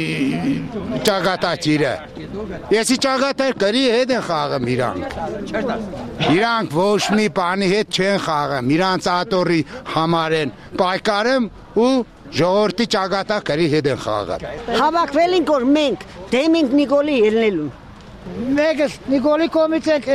ճակատագիրը։ Եսի ճակատագիր գրի հետ են խաղում իրանք։ Իրանք ոչ մի բանի հետ չեն խաղում։ Իրանց աթոռի համար են պայքարում ու ժողովրդի ճակատագրի հետ են խաղում։ Հավաքվել ենք որ մենք դեմ ենք Նիկոլի ելնելու։ Մեկը Նիկոլի կողմից ենք,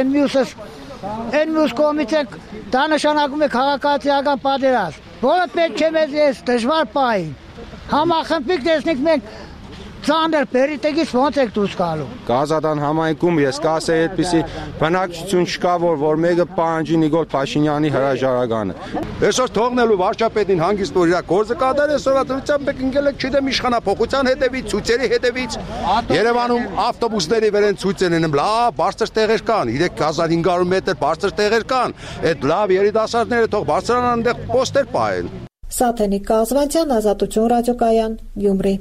այն մյուս կողմից ենք, դա նշանակում է քաղաքացիական պատերազմ, որը պետք է մեզ այս դժվար պահին։ Համախմբիկ տեսնենք մենք Ծանր պերիտեգից ոնց եք դուրս գալու։ Գազադան համայնքում ես կասեի այդպիսի բնակչություն չկա, որ մեկը պահանջի Նիկոլ Փաշինյանի հրաժարականը։ Այսօր թողնելու վարչապետին հանգիստ որ իր գործը կատարել, այսօր դրությամբ եք ընկել եք չդեմ իշխանափոխության հետևից, ցույցերի հետևից։ Երևանում ավտոբուսների վեր են ցույցեր են, լավ բարձր տեղեր կան, 3500 մետր բարձր տեղեր կան։ Այդ լավ երիտասարդները թող բարձրանան այնտեղ պոստեր պահեն։ Սաթենիկ Կազվանցյան, Ազատություն ռադիոկայան, Գյումրի։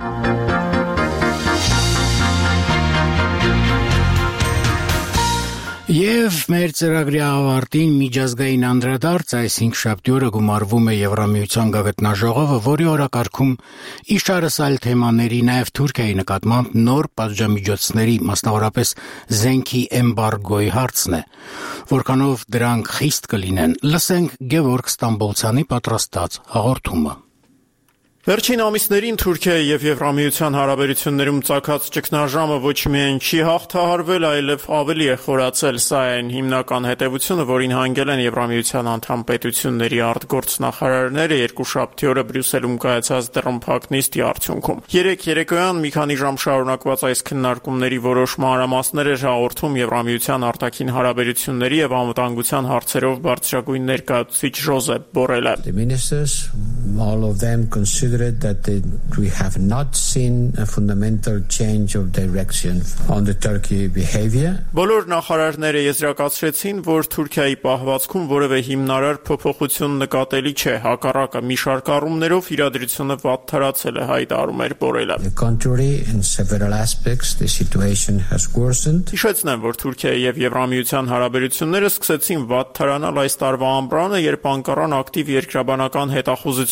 Եվ մեր ծրագրի ավարտին միջազգային անդրադարձ այս 5 օրը գումարվում է Եվրամիության գաղտնաժողովը, որի օրակարգում իշարս այլ թեմաների, նաև Թուրքիայի նկատմամբ նոր պատժամիջոցների, մասնավորապես զենքի էմբարգոյի հարցն է, որքանով դրանք խիստ կլինեն։ Լսենք Գևորգ Ստամբոլցյանի պատրաստած հաղորդումը։ Վերջին ամիսներին Թուրքիայի եւ Եվրամիության հարաբերություններում ծագած ճգնաժամը ոչ միայն չի հաղթահարվել, այլև ավելի է խորացել։ Սա այն հիմնական հետևությունը, որին հանգել են Եվրամիության անդամ պետությունների արտգործնախարարները երկուշաբթի օրը Բրյուսելում կայացած դռնփակ նիստի արդյունքում։ Երեկոյան մի քանի ժամ շարունակված այս քննարկումների որոշ մանրամասներ էր հաղորդում Եվրամիության արտաքին հարաբերությունների եւ անվտանգության հարցերով բարձրագույն ներկայացուցիչ Ժոզեփ Բորելը։ All of them considered that we have not seen a fundamental change of direction on the Turkey behavior. Բոլոր նախարարները եզրակացրեցին, որ Թուրքիայի պահվածքում որևէ հիմնարար փոփոխություն նկատելի չէ, հակառակը մի շարք առումներով իրադրությունը վատթարացել է, հայտարարում էր Բորելը։ The contrary, in several aspects the situation has worsened. Հիշեցնեմ, որ Թուրքիայի եւ Եվրամիության հարաբերությունները սկսեցին վատթարանալ այս տարվա ամռանը, երբ Անկարան ակտիվ երկրաբանական հետախուզություն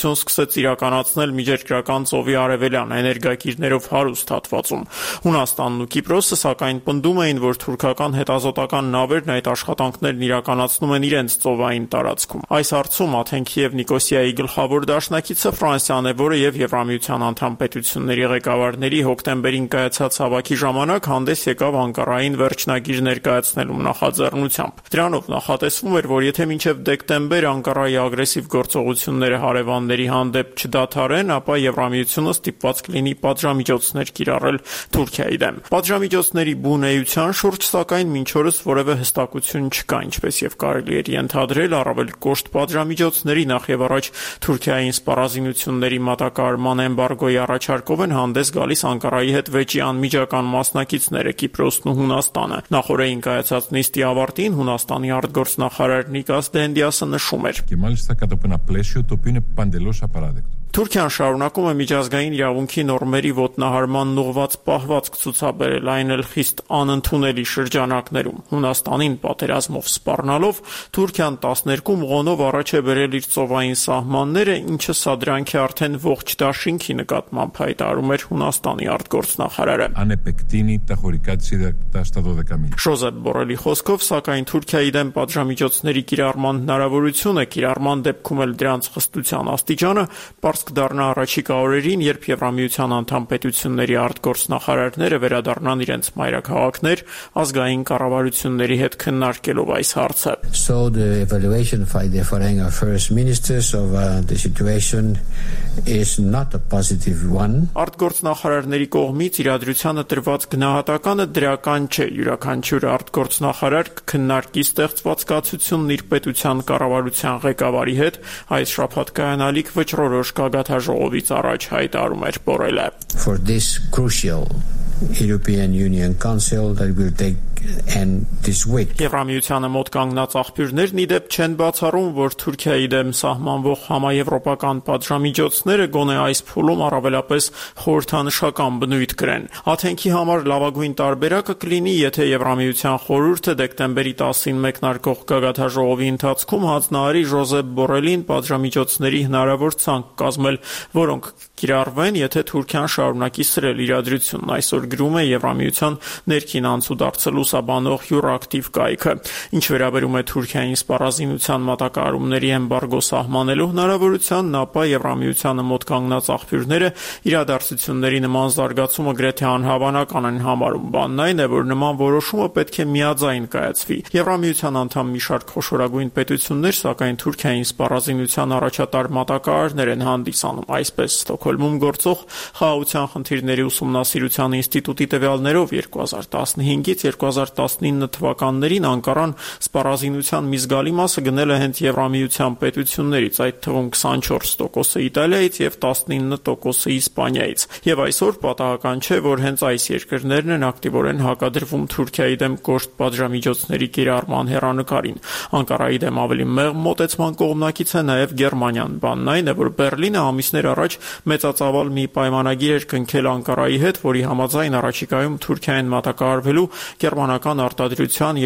գործողություն սկսեց իրականացնել միջերկրական ծովի արևելյան էներգակիրներով հարուստ հատվածում։ Հունաստանն ու Կիպրոսը սակայն պնդում էին, որ թուրքական հետազոտական նավերն այդ աշխատանքներն իրականացնում են իրենց ծովային տարածքում։ Այս հարցում Աթենքի եւ Նիկոսիայի գլխավոր դաշնակիցը Ֆրանսիան է, որը եւ Եվրամիության անդամ պետությունների ղեկավարների հոկտեմբերին կայացած հավաքի ժամանակ հանդես եկավ Անկարային վերջնագիր ներկայացնելու նախաձեռնությամբ։ Դրանով նախատեսվում էր, որ եթե մինչև դեկտեմբեր Անկարայի ագրեսիվ գործողությունները հարևանների հանդեպ չդադարեն, ապա Եվրամիությունը ստիպված կլինի պատժամիջոցներ կիրառել Թուրքիայի դեմ։ Պատժամիջոցների բունեության շուրջ սակայն մինչ օրս որևէ հստակություն չկա, ինչպես եւ կարելի էր ենթադրել, առավել կոշտ պատժամիջոցների նախ եւ առաջ Թուրքիային սպառազինությունների մատակարարման էմբարգոյի առաջարկով են հանդես գալիս Անկարայի հետ վեճի անմիջական մասնակիցները Կիպրոսն ու Հունաստանը։ Նախորդին կայացած նիստի ավարտին Հունաստանի արտգործնախարար Նիկաս Դենդիասը նշում էր. Թուրքիան շարունակում է միջազգային իրավունքի նորմերի ոտնահարմանն ուղղված պահվածք ցուցաբերել, այն էլ խիստ անընդունելի շրջանակներում։ Հունաստանին պատերազմով սպառնալով Թուրքիան 12 մղոնով առաջ է բերել իր ծովային սահմանները, ինչը սադրանք է արդեն ողջ դաշինքի նկատմամբ հայտարարում էր Հունաստանի արտգործնախարարը։ Ժոզեփ Բորելի խոսքով, սակայն Թուրքիայի դեմ պատժամիջոցների կիրառման հնարավորությունը, կիրառման դեպքում էլ դրանց խստության աստիճանը կդառնա առաջիկա օրերին, երբ Եվրամիության անդամ պետությունների արտգործնախարարները վերադառնան իրենց մայրաքաղաքներ, ազգային կառավարությունների հետ քննարկելով այս հարցը։ So the evaluation by the foreign affairs ministers of the situation is not a positive one. Արտգործնախարարների կողմից իրադրությանը տրված գնահատականը դրական չէ։ Յուրաքանչյուր արտգործնախարար կքննարկի ստեղծված կացությունն իր պետության կառավարության ղեկավարի հետ, այս շաբաթ կայանալիք վճռորոշ գագաթաժողովից առաջ հայտարարում էր Բորելը։ For this crucial European Union Council that will take end this week. Եվրամիությանը մոտ կանգնած աղբյուրներն ի դեպ չեն բացառում, որ Թուրքիայի դեմ սահմանվող համաեվրոպական պատժամիջոցները գոնե այս փուլում առավելապես խորհրդանշական բնույթ կրեն։ Աթենքի համար լավագույն տարբերակը կլինի, եթե Եվրամիության խորհուրդը դեկտեմբերի 10-ին մեկնարկող գագաթաժողովի ընթացքում հանձնարարի Ժոզեփ Բորելին պատժամիջոցների հնարավոր ցանկ կազմել, որոնք կիրառվեն, եթե Թուրքիան շարունակի սրել իրադրությունն։ Այսօր գրում է Եվրամիության ներքին անցուդարձ լուսաբանող յուրակտիվ կայքը։ Ինչ վերաբերում է Թուրքիային սպառազինության մատակարարումների էմբարգո սահմանելու հնարավորությանն, ապա Եվրամիությանը մոտ կանգնած աղբյուրները իրադարձությունների նման զարգացումը գրեթե անհավանական են համարում։ Բանն այն է, որ նման որոշումը պետք է միաձայն կայացվի։ Եվրամիության անդամ մի շարք խոշորագույն պետություններ, սակայն Թուրքիային սպառազինության առաջատար մատակարարներ են հանդիսանում։ Այսպես Ստոկհոլմում գործող Խաղաղության խնդիրների ուսումնասիրության ինստիտուտի տվյալներով 2015-ից 2019 թվականներին Անկարան սպառազինության մի զգալի մասը գնել է հենց Եվրամիության պետություններից, այդ թվում 24% Իտալիայից եւ 19% Իսպանիայից։ Եվ այսօր պատահական չէ, որ հենց այս երկրներն են ակտիվորեն հակադրվում Թուրքիայի դեմ կոշտ պատժամիջոցների կիրառման հեռանկարին։ Անկարայի դեմ ավելի մեղմ մոտեցման կողմնակից է նաեւ Գերմանիան։ Բանն այն է, որ Բերլինը ամիսներ առաջ մեծածավալ մի պայմանագիր էր կնքել Անկարայի հետ, որի համաձայն առաջիկայում Թուրքիային մատակարարվելու գերմանական արտադրության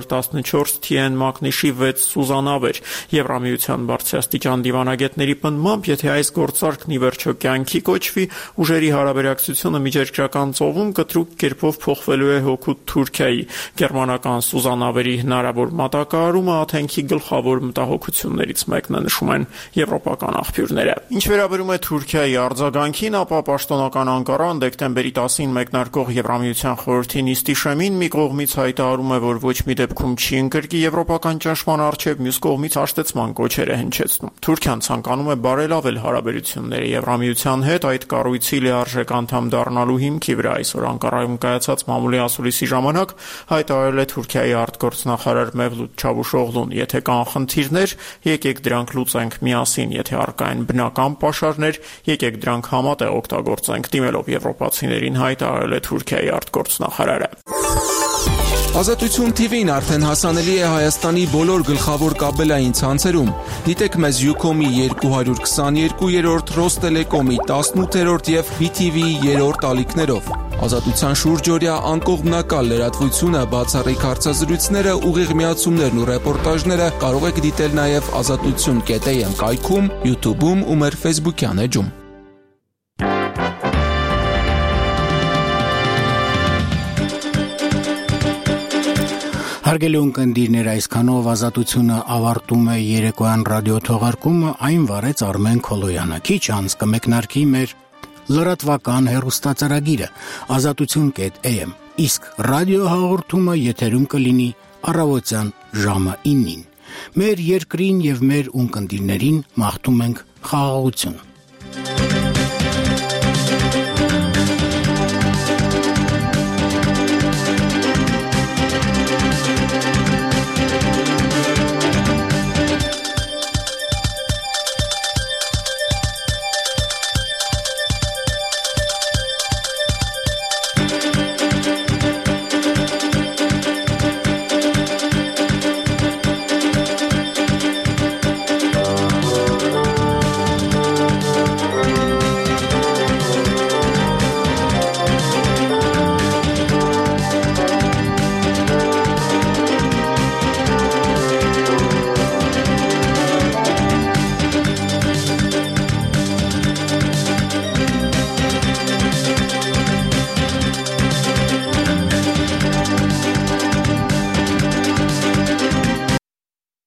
214 TN մագնիշի 6 սուզանավեր։ Եվրամիության բարձրաստիճան դիվանագետների պնդմամբ, եթե այս գործարքն ի վերջո կյանքի կոչվի, ուժերի հարաբերակցությունը միջերկրական ծովում կտրուկ կերպով փոխվելու է հօգուտ Թուրքիայի։ Գերմանական սուզանավերի հնարավոր մատակարարումը Աթենքի գլխավոր մտահոգություններից մեկն է, նշում են եվրոպական աղբյուրները։ Ինչ վերաբերում է Թուրքիայի արձագանքին, ապա պաշտոնական Անկարան դեկտեմբերի 10-ին մեկնարկող Եվրամիության խորհրդի նիստի շեմին մի կողմից հայտարարում է, որ ոչ մի դեպքում չի ընկրկի եվրոպական ճնշման առջև, մյուս կողմից հաշտեցման կոչեր է հնչեցնում։ Թուրքիան ցանկանում է բարելավել հարաբերությունները Եվրամիության հետ, այդ կառույցի լիարժեք անդամ դառնալու հիմքի վրա այսօր Անկարայում կայացած մամուլի ասուլիսի ժամանակ հայտարարել է Թուրքիայի արտգործնախարար Մևլութ Չավուշօղլուն. եթե կան խնդիրներ, եկեք դրանք լուծենք միասին, եթե առկա են բնական պաշարներ, եկեք դրանք համատեղ օգտագործենք, դիմելով եվրոպացիներին հայտարարել է Թուրքիայի արտգործնախարարը։ Ազատություն TV-ն արդեն հասանելի է Հայաստանի բոլոր գլխավոր կաբելային ցանցերում։ Դիտեք մեզ Ucom-ի 222-րդ, Ռոստելեկոմի 18-րդ եւ BTV-ի 3-րդ ալիքներով։ Ազատության շուրջօրյա անկողմնակալ լրատվությունը, բացառիկ հարցազրույցները, ուղիղ միացումներն ու ռեպորտաժները կարող եք դիտել նաեւ azatutun.am կայքում, YouTube-ում ու մեր Facebook-յան էջում։ Հարգելի ունկնդիրներ, այսքանով Ազատությունը ավարտում է երեկոյան ռադիոթողարկումը, այն վարեց Արմեն Քոլոյանը։ Քիչ անց կմեկնարկի մեր լրատվական հեռուստածրագիրը azatutun.am, իսկ ռադիոհաղորդումը եթերում կլինի առավոտյան ժամը 9-ին։ Մեր երկրին եւ մեր ունկնդիրներին մաղթում ենք խաղաղություն։